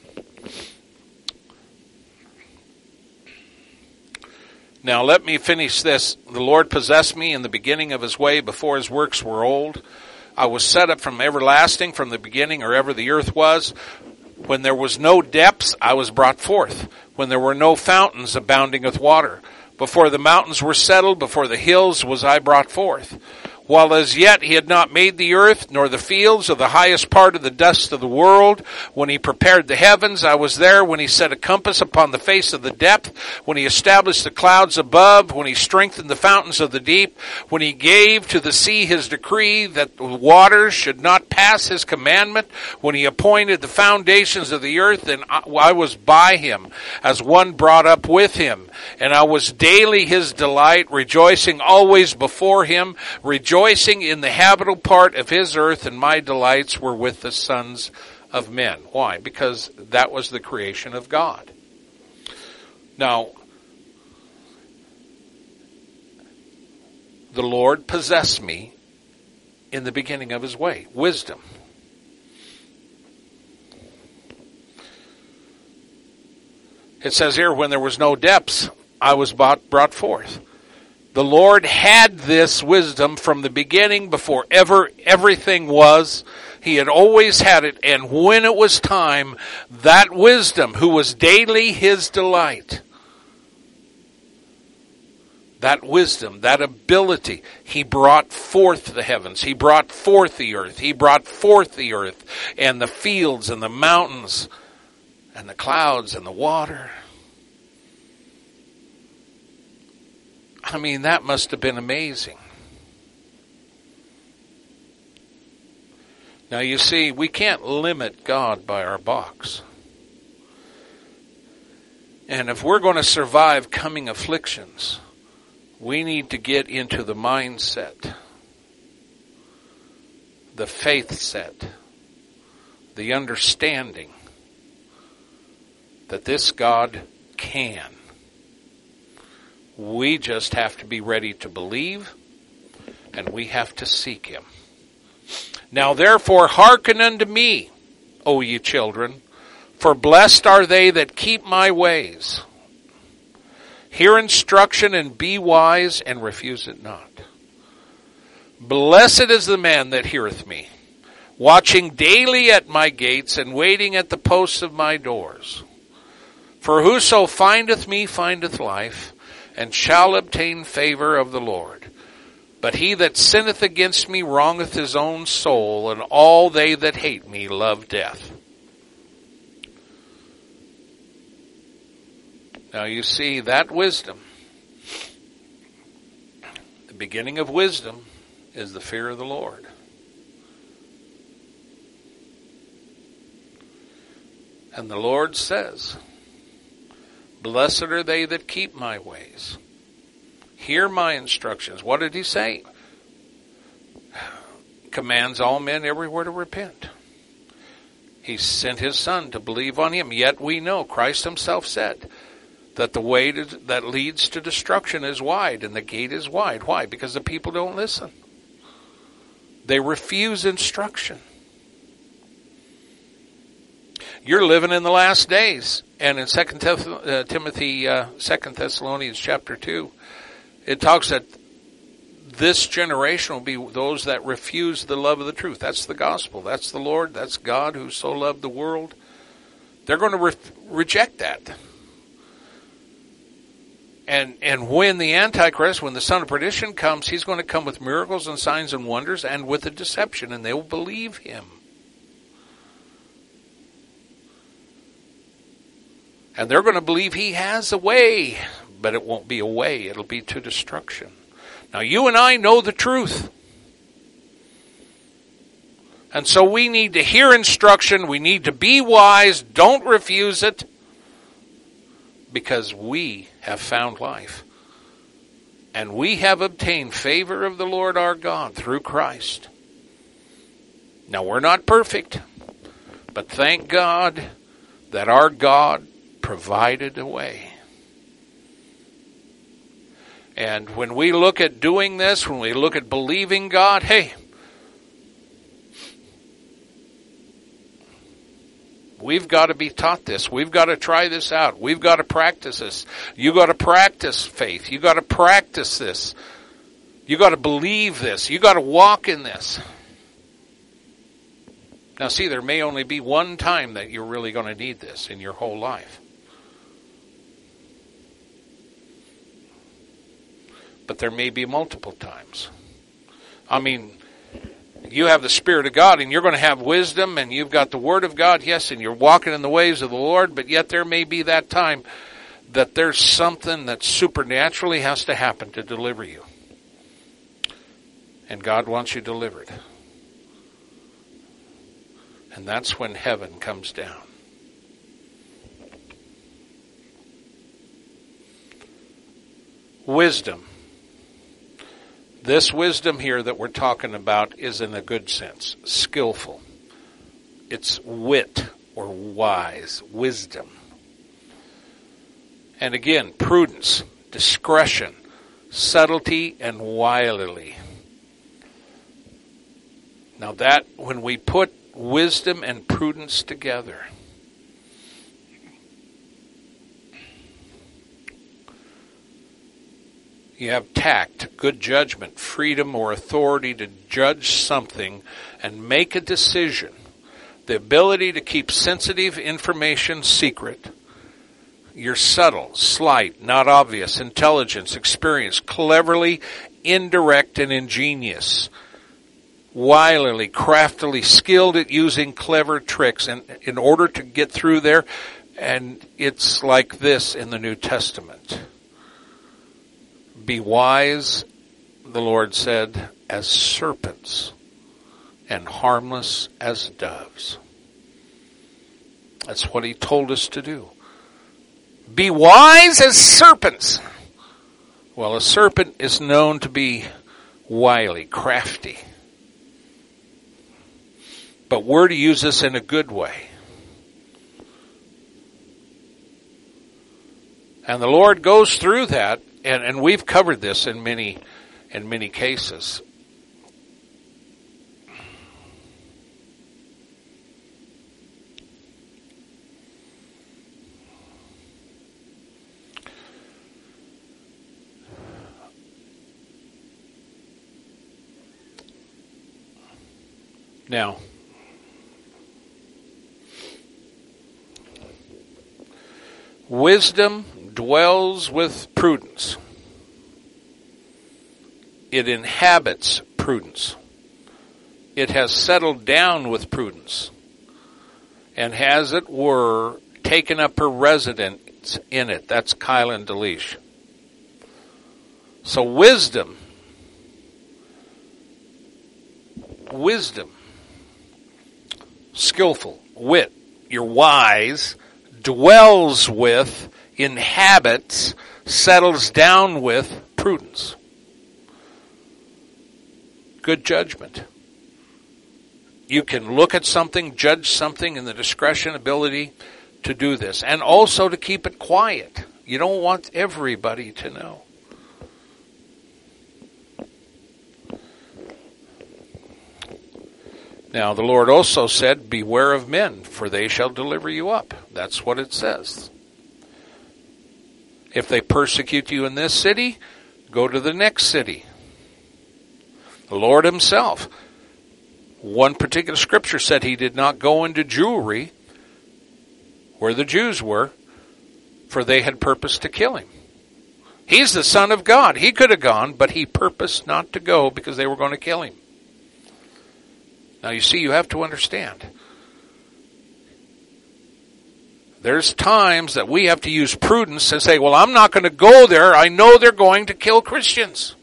Now let me finish this. The Lord possessed me in the beginning of his way before his works were old. I was set up from everlasting, from the beginning, or ever the earth was. When there was no depths, I was brought forth. When there were no fountains abounding with water. Before the mountains were settled, before the hills was I brought forth. While as yet he had not made the earth, nor the fields, or the highest part of the dust of the world, when he prepared the heavens, I was there. When he set a compass upon the face of the depth, when he established the clouds above, when he strengthened the fountains of the deep, when he gave to the sea his decree that the waters should not pass his commandment, when he appointed the foundations of the earth, and I was by him, as one brought up with him, and I was daily his delight, rejoicing always before him, rejoicing Rejoicing in the habitable part of his earth, and my delights were with the sons of men. Why? Because that was the creation of God. Now, the Lord possessed me in the beginning of his way. Wisdom. It says here, when there was no depths, I was brought forth. The Lord had this wisdom from the beginning, before ever everything was. He had always had it, and when it was time, that wisdom, who was daily his delight, that wisdom, that ability, he brought forth the heavens. He brought forth the earth. He brought forth the earth and the fields and the mountains and the clouds and the water. I mean, that must have been amazing. Now, you see, we can't limit God by our box. And if we're going to survive coming afflictions, we need to get into the mindset, the faith set, the understanding that this God can. We just have to be ready to believe, and we have to seek him. Now therefore hearken unto me, O ye children, for blessed are they that keep my ways. Hear instruction and be wise, and refuse it not. Blessed is the man that heareth me, watching daily at my gates, and waiting at the posts of my doors. For whoso findeth me findeth life, and shall obtain favor of the Lord. But he that sinneth against me wrongeth his own soul, and all they that hate me love death. Now you see, that wisdom, the beginning of wisdom is the fear of the Lord. And the Lord says, blessed are they that keep my ways. Hear my instructions. What did he say? Commands all men everywhere to repent. He sent his Son to believe on him. Yet we know, Christ himself said, that the way to, that leads to destruction is wide, and the gate is wide. Why? Because the people don't listen. They refuse instruction. You're living in the last days. And in Second Timothy, uh, Second Thessalonians chapter two, it talks that this generation will be those that refuse the love of the truth. That's the gospel. That's the Lord. That's God who so loved the world. They're going to re- reject that. And and when the Antichrist, when the son of perdition comes, he's going to come with miracles and signs and wonders and with a deception, and they will believe him. And they're going to believe he has a way, but it won't be a way. It'll be to destruction. Now, you and I know the truth. And so we need to hear instruction. We need to be wise. Don't refuse it. Because we have found life. And we have obtained favor of the Lord our God through Christ. Now, we're not perfect. But thank God that our God provided a way. And when we look at doing this, when we look at believing God, hey, we've got to be taught this. We've got to try this out. We've got to practice this. You got to practice faith. You got to practice this. You got to believe this. You got to walk in this. Now see, there may only be one time that you're really going to need this in your whole life. But there may be multiple times. I mean, you have the Spirit of God and you're going to have wisdom and you've got the Word of God, yes, and you're walking in the ways of the Lord, but yet there may be that time that there's something that supernaturally has to happen to deliver you. And God wants you delivered. And that's when heaven comes down. Wisdom. This wisdom here that we're talking about is in a good sense, skillful. It's wit or wise, wisdom. And again, prudence, discretion, subtlety, and wilily. Now that, when we put wisdom and prudence together, you have tact, good judgment, freedom or authority to judge something and make a decision. The ability to keep sensitive information secret. You're subtle, slight, not obvious, intelligence, experience, cleverly, indirect, and ingenious. Wilily, craftily, skilled at using clever tricks in, in order to get through there. And it's like this in the New Testament. Be wise, the Lord said, as serpents, and harmless as doves. That's what he told us to do. Be wise as serpents. Well, a serpent is known to be wily, crafty. But we're to use this in a good way. And the Lord goes through that. And, and we've covered this in many, in many cases. Now, wisdom dwells with prudence. It inhabits prudence. It has settled down with prudence and, as it were, taken up her residence in it. That's Kylan Delish. So wisdom, wisdom, skillful, wit, you're wise, dwells with, inhabits, settles down with prudence. Good judgment. You can look at something, judge something in the discretion, ability to do this. And also to keep it quiet. You don't want everybody to know. Now, the Lord also said, beware of men, for they shall deliver you up. That's what it says. If they persecute you in this city, go to the next city. The Lord himself, one particular scripture said he did not go into Jewry where the Jews were, for they had purposed to kill him. He's the Son of God. He could have gone, but he purposed not to go because they were going to kill him. Now you see, you have to understand. There's times that we have to use prudence and say, well, I'm not going to go there. I know they're going to kill Christians.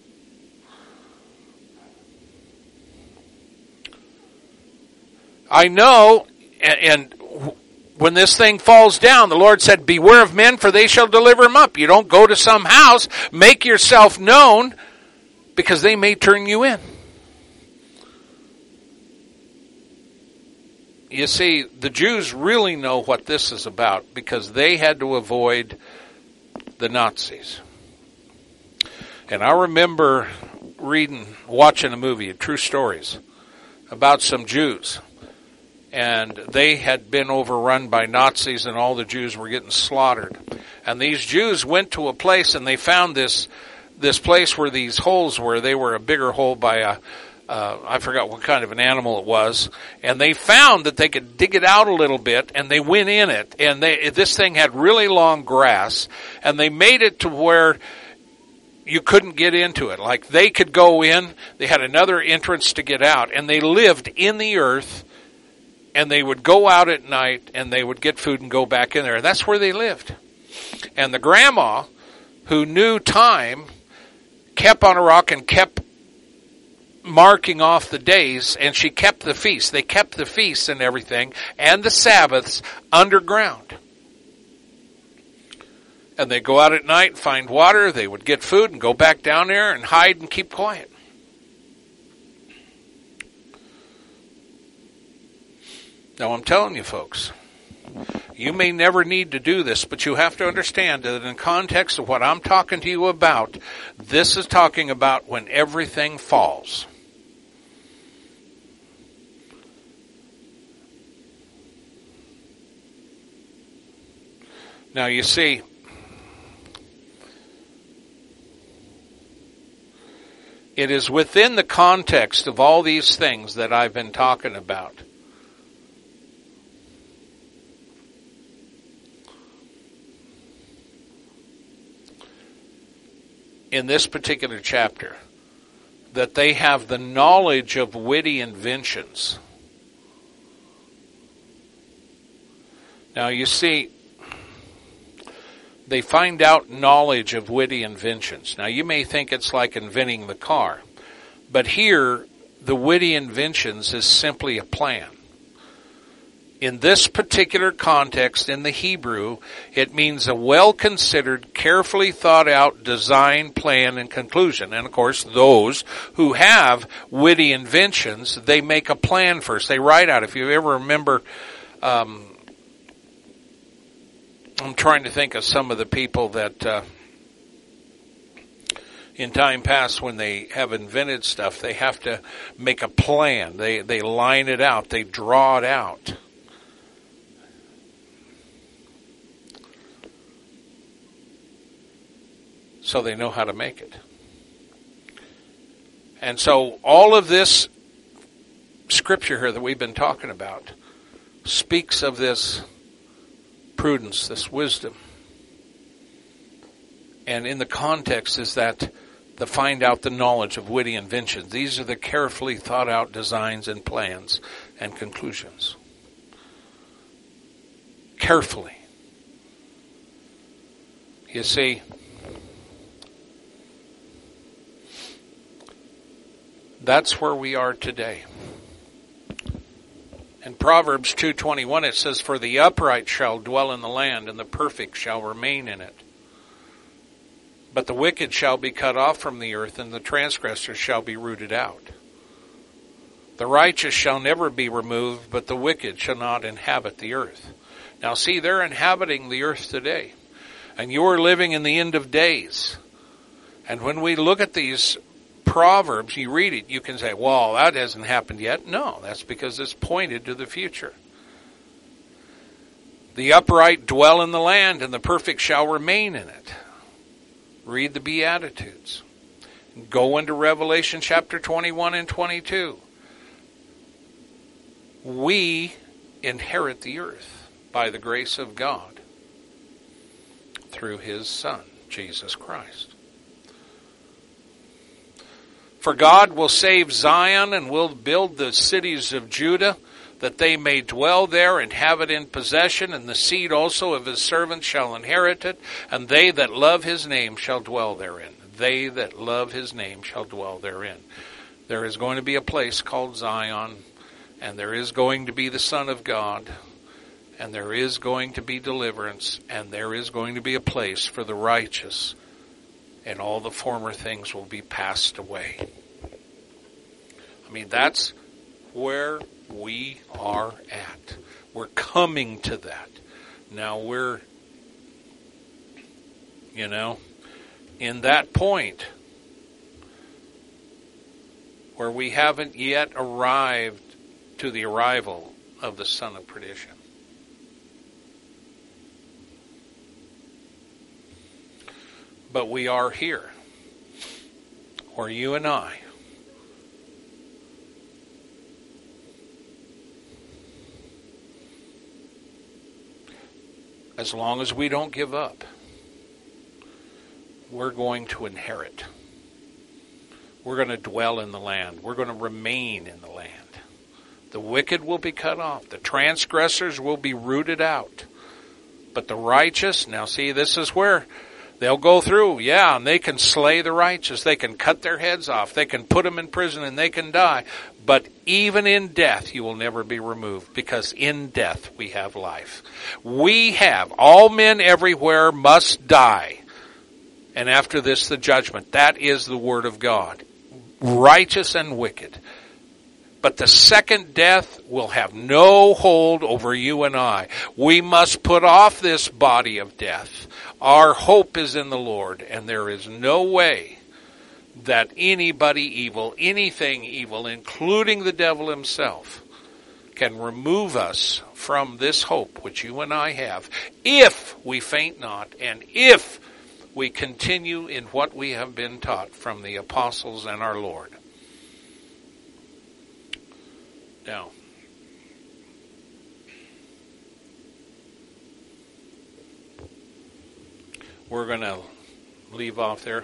I know, and, and when this thing falls down, the Lord said, beware of men, for they shall deliver them up. You don't go to some house, make yourself known, because they may turn you in. You see, the Jews really know what this is about because they had to avoid the Nazis. And I remember reading, watching a movie, True Stories, about some Jews. And they had been overrun by Nazis and all the Jews were getting slaughtered. And these Jews went to a place and they found this this place where these holes were. They were a bigger hole by a Uh, I forgot what kind of an animal it was, and they found that they could dig it out a little bit, and they went in it, and they, this thing had really long grass, and they made it to where you couldn't get into it. Like, they could go in, they had another entrance to get out, and they lived in the earth, and they would go out at night, and they would get food and go back in there, and that's where they lived. And the grandma, who knew time, kept on a rock and kept marking off the days, and she kept the feast. They kept the feasts and everything, and the Sabbaths underground. And they'd go out at night and find water, they would get food and go back down there and hide and keep quiet. Now I'm telling you folks, you may never need to do this, but you have to understand that in context of what I'm talking to you about, this is talking about when everything falls. Now you see, it is within the context of all these things that I've been talking about. In this particular chapter, that they have the knowledge of witty inventions. Now you see, they find out knowledge of witty inventions. Now you may think it's like inventing the car, but here the witty inventions is simply a plan. In this particular context, in the Hebrew, it means a well-considered, carefully thought-out design, plan, and conclusion. And, of course, those who have witty inventions, they make a plan first. They write out. If you ever remember, um, I'm trying to think of some of the people that uh, in time past when they have invented stuff, they have to make a plan. They, they line it out. They draw it out. So they know how to make it. And so all of this scripture here that we've been talking about speaks of this prudence, this wisdom. And in the context is that that find out the knowledge of witty inventions. These are the carefully thought out designs and plans and conclusions. Carefully. You see, that's where we are today. In Proverbs two twenty-one it says, "For the upright shall dwell in the land, and the perfect shall remain in it. But the wicked shall be cut off from the earth, and the transgressors shall be rooted out. The righteous shall never be removed, but the wicked shall not inhabit the earth." Now see, they're inhabiting the earth today. And you're living in the end of days. And when we look at these Proverbs, you read it, you can say, well, that hasn't happened yet. No, that's because it's pointed to the future. The upright dwell in the land, and the perfect shall remain in it. Read the Beatitudes. Go into Revelation chapter twenty-one and twenty-two. We inherit the earth by the grace of God through His Son, Jesus Christ. For God will save Zion and will build the cities of Judah, that they may dwell there and have it in possession, and the seed also of His servants shall inherit it, and they that love His name shall dwell therein. They that love His name shall dwell therein. There is going to be a place called Zion, and there is going to be the Son of God, and there is going to be deliverance, and there is going to be a place for the righteous, and all the former things will be passed away. I mean, that's where we are at. We're coming to that. Now we're, you know, in that point where we haven't yet arrived to the arrival of the Son of Perdition. But we are here, or you and I, as long as we don't give up, we're going to inherit. We're going to dwell in the land. We're going to remain in the land. The wicked will be cut off. The transgressors will be rooted out. But the righteous, now see, this is where they'll go through, yeah, and they can slay the righteous. They can cut their heads off. They can put them in prison and they can die. But even in death, you will never be removed, because in death we have life. We have, all men everywhere must die. And after this, the judgment. That is the word of God. Righteous and wicked. But the second death will have no hold over you and I. We must put off this body of death. Our hope is in the Lord, and there is no way that anybody evil, anything evil, including the devil himself, can remove us from this hope which you and I have, if we faint not, and if we continue in what we have been taught from the apostles and our Lord. Now, we're going to leave off there.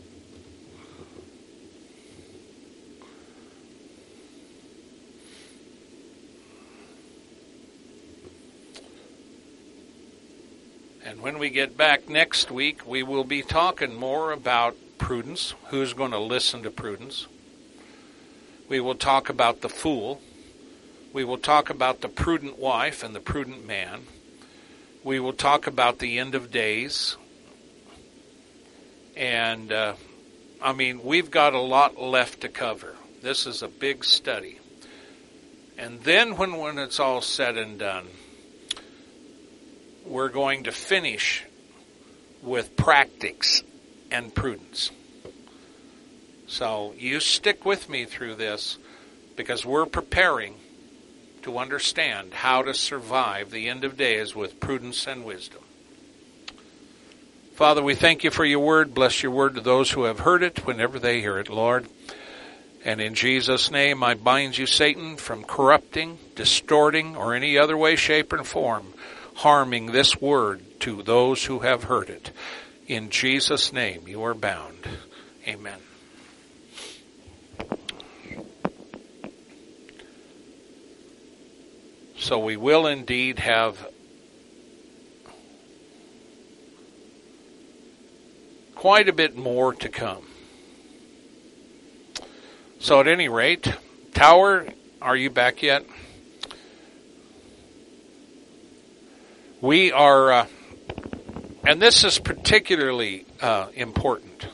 And when we get back next week, we will be talking more about prudence. Who's going to listen to prudence? We will talk about the fool. We will talk about the prudent wife and the prudent man. We will talk about the end of days. And, uh, I mean, we've got a lot left to cover. This is a big study. And then when, when it's all said and done, we're going to finish with practice and prudence. So you stick with me through this, because we're preparing to understand how to survive the end of days with prudence and wisdom. Father, we thank you for your word. Bless your word to those who have heard it whenever they hear it, Lord. And in Jesus' name, I bind you, Satan, from corrupting, distorting, or any other way, shape, or form, harming this word to those who have heard it. In Jesus' name, you are bound. Amen. So we will indeed have quite a bit more to come. So at any rate, Tower, are you back yet? We are, uh, and this is particularly uh, important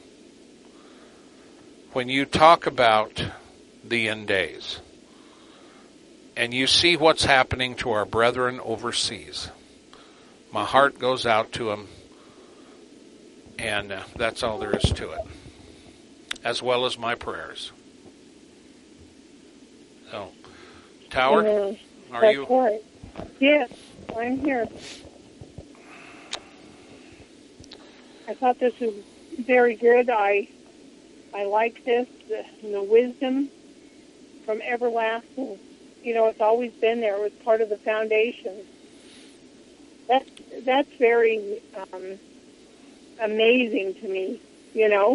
when you talk about the end days and you see what's happening to our brethren overseas. My heart goes out to them, and uh, that's all there is to it, as well as my prayers. So, Tower, Amen. are That's you? Right. Yes, I'm here. I thought this was very good. I I like this, the, the wisdom from everlasting. You know, it's always been there. It was part of the foundation. That, that's very um, amazing to me, you know.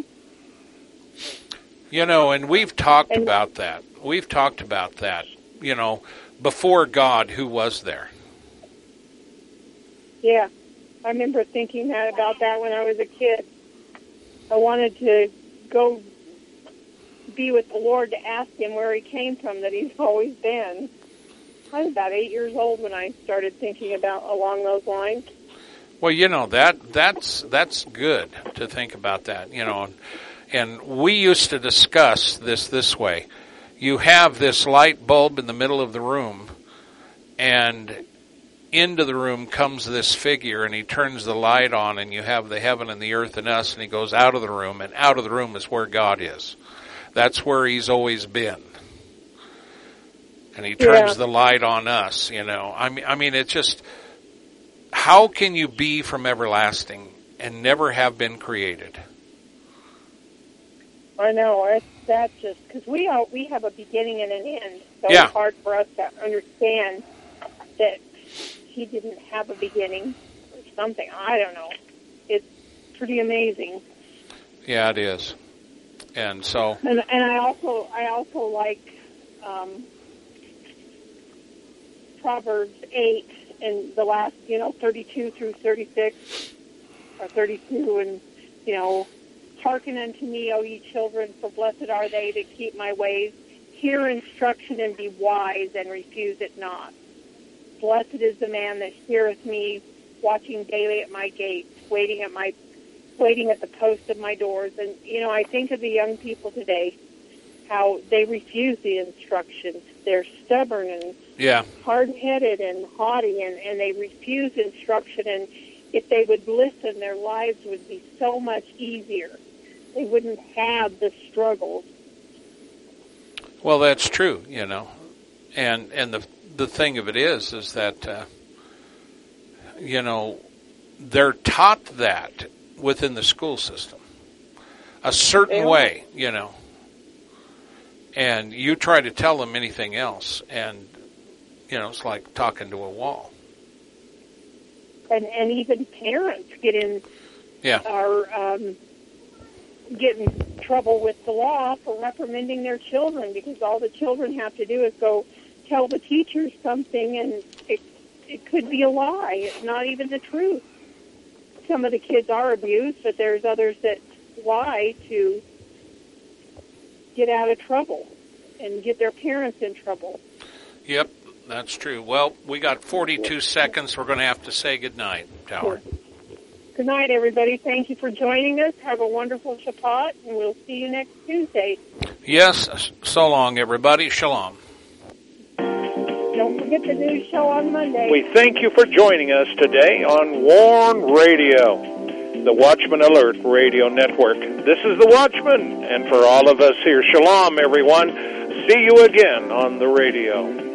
You know, and we've talked and, about that. We've talked about that. You know, before God, who was there? Yeah, I remember thinking that about that when I was a kid. I wanted to go be with the Lord to ask him where he came from, that he's always been. I was about eight years old when I started thinking about along those lines. Well, you know, that that's that's good to think about that, you know. And we used to discuss this this way. You have this light bulb in the middle of the room, and into the room comes this figure, and he turns the light on, and you have the heaven and the earth and us, and he goes out of the room, and out of the room is where God is. That's where he's always been. And he turns yeah. the light on us, you know. I mean, I mean, it's just, how can you be from everlasting and never have been created? I know, it's, that's just, because we, are, we have a beginning and an end, so yeah. it's hard for us to understand that he didn't have a beginning or something. I don't know. It's pretty amazing. Yeah, it is. And so, and, and I also I also like um, Proverbs eight and the last, you know, thirty-two through thirty-six, or thirty-two, and you know, hearken unto me, O ye children, for blessed are they that keep my ways. Hear instruction and be wise, and refuse it not. Blessed is the man that heareth me, watching daily at my gates, waiting at my waiting at the post of my doors. And, you know, I think of the young people today, how they refuse the instructions. They're stubborn and yeah. hard-headed and haughty, and, and they refuse instruction. And if they would listen, their lives would be so much easier. They wouldn't have the struggles. Well, that's true, you know. And and the the thing of it is, is that, uh, you know, they're taught that within the school system, a certain yeah. way, you know, and you try to tell them anything else, and, you know, it's like talking to a wall. And and even parents get in, yeah. are um, get in trouble with the law for reprimanding their children, because all the children have to do is go tell the teachers something, and it it could be a lie. It's not even the truth. Some of the kids are abused, but there's others that lie to get out of trouble and get their parents in trouble. Yep, that's true. Well, we got forty-two seconds. We're going to have to say goodnight, Tower. Sure. Good night, everybody. Thank you for joining us. Have a wonderful Shabbat, and we'll see you next Tuesday. Yes, so long, everybody. Shalom. Don't forget the new show on Monday. We thank you for joining us today on Warn Radio, the Watchman Alert Radio Network. This is the Watchman, and for all of us here, shalom, everyone. See you again on the radio.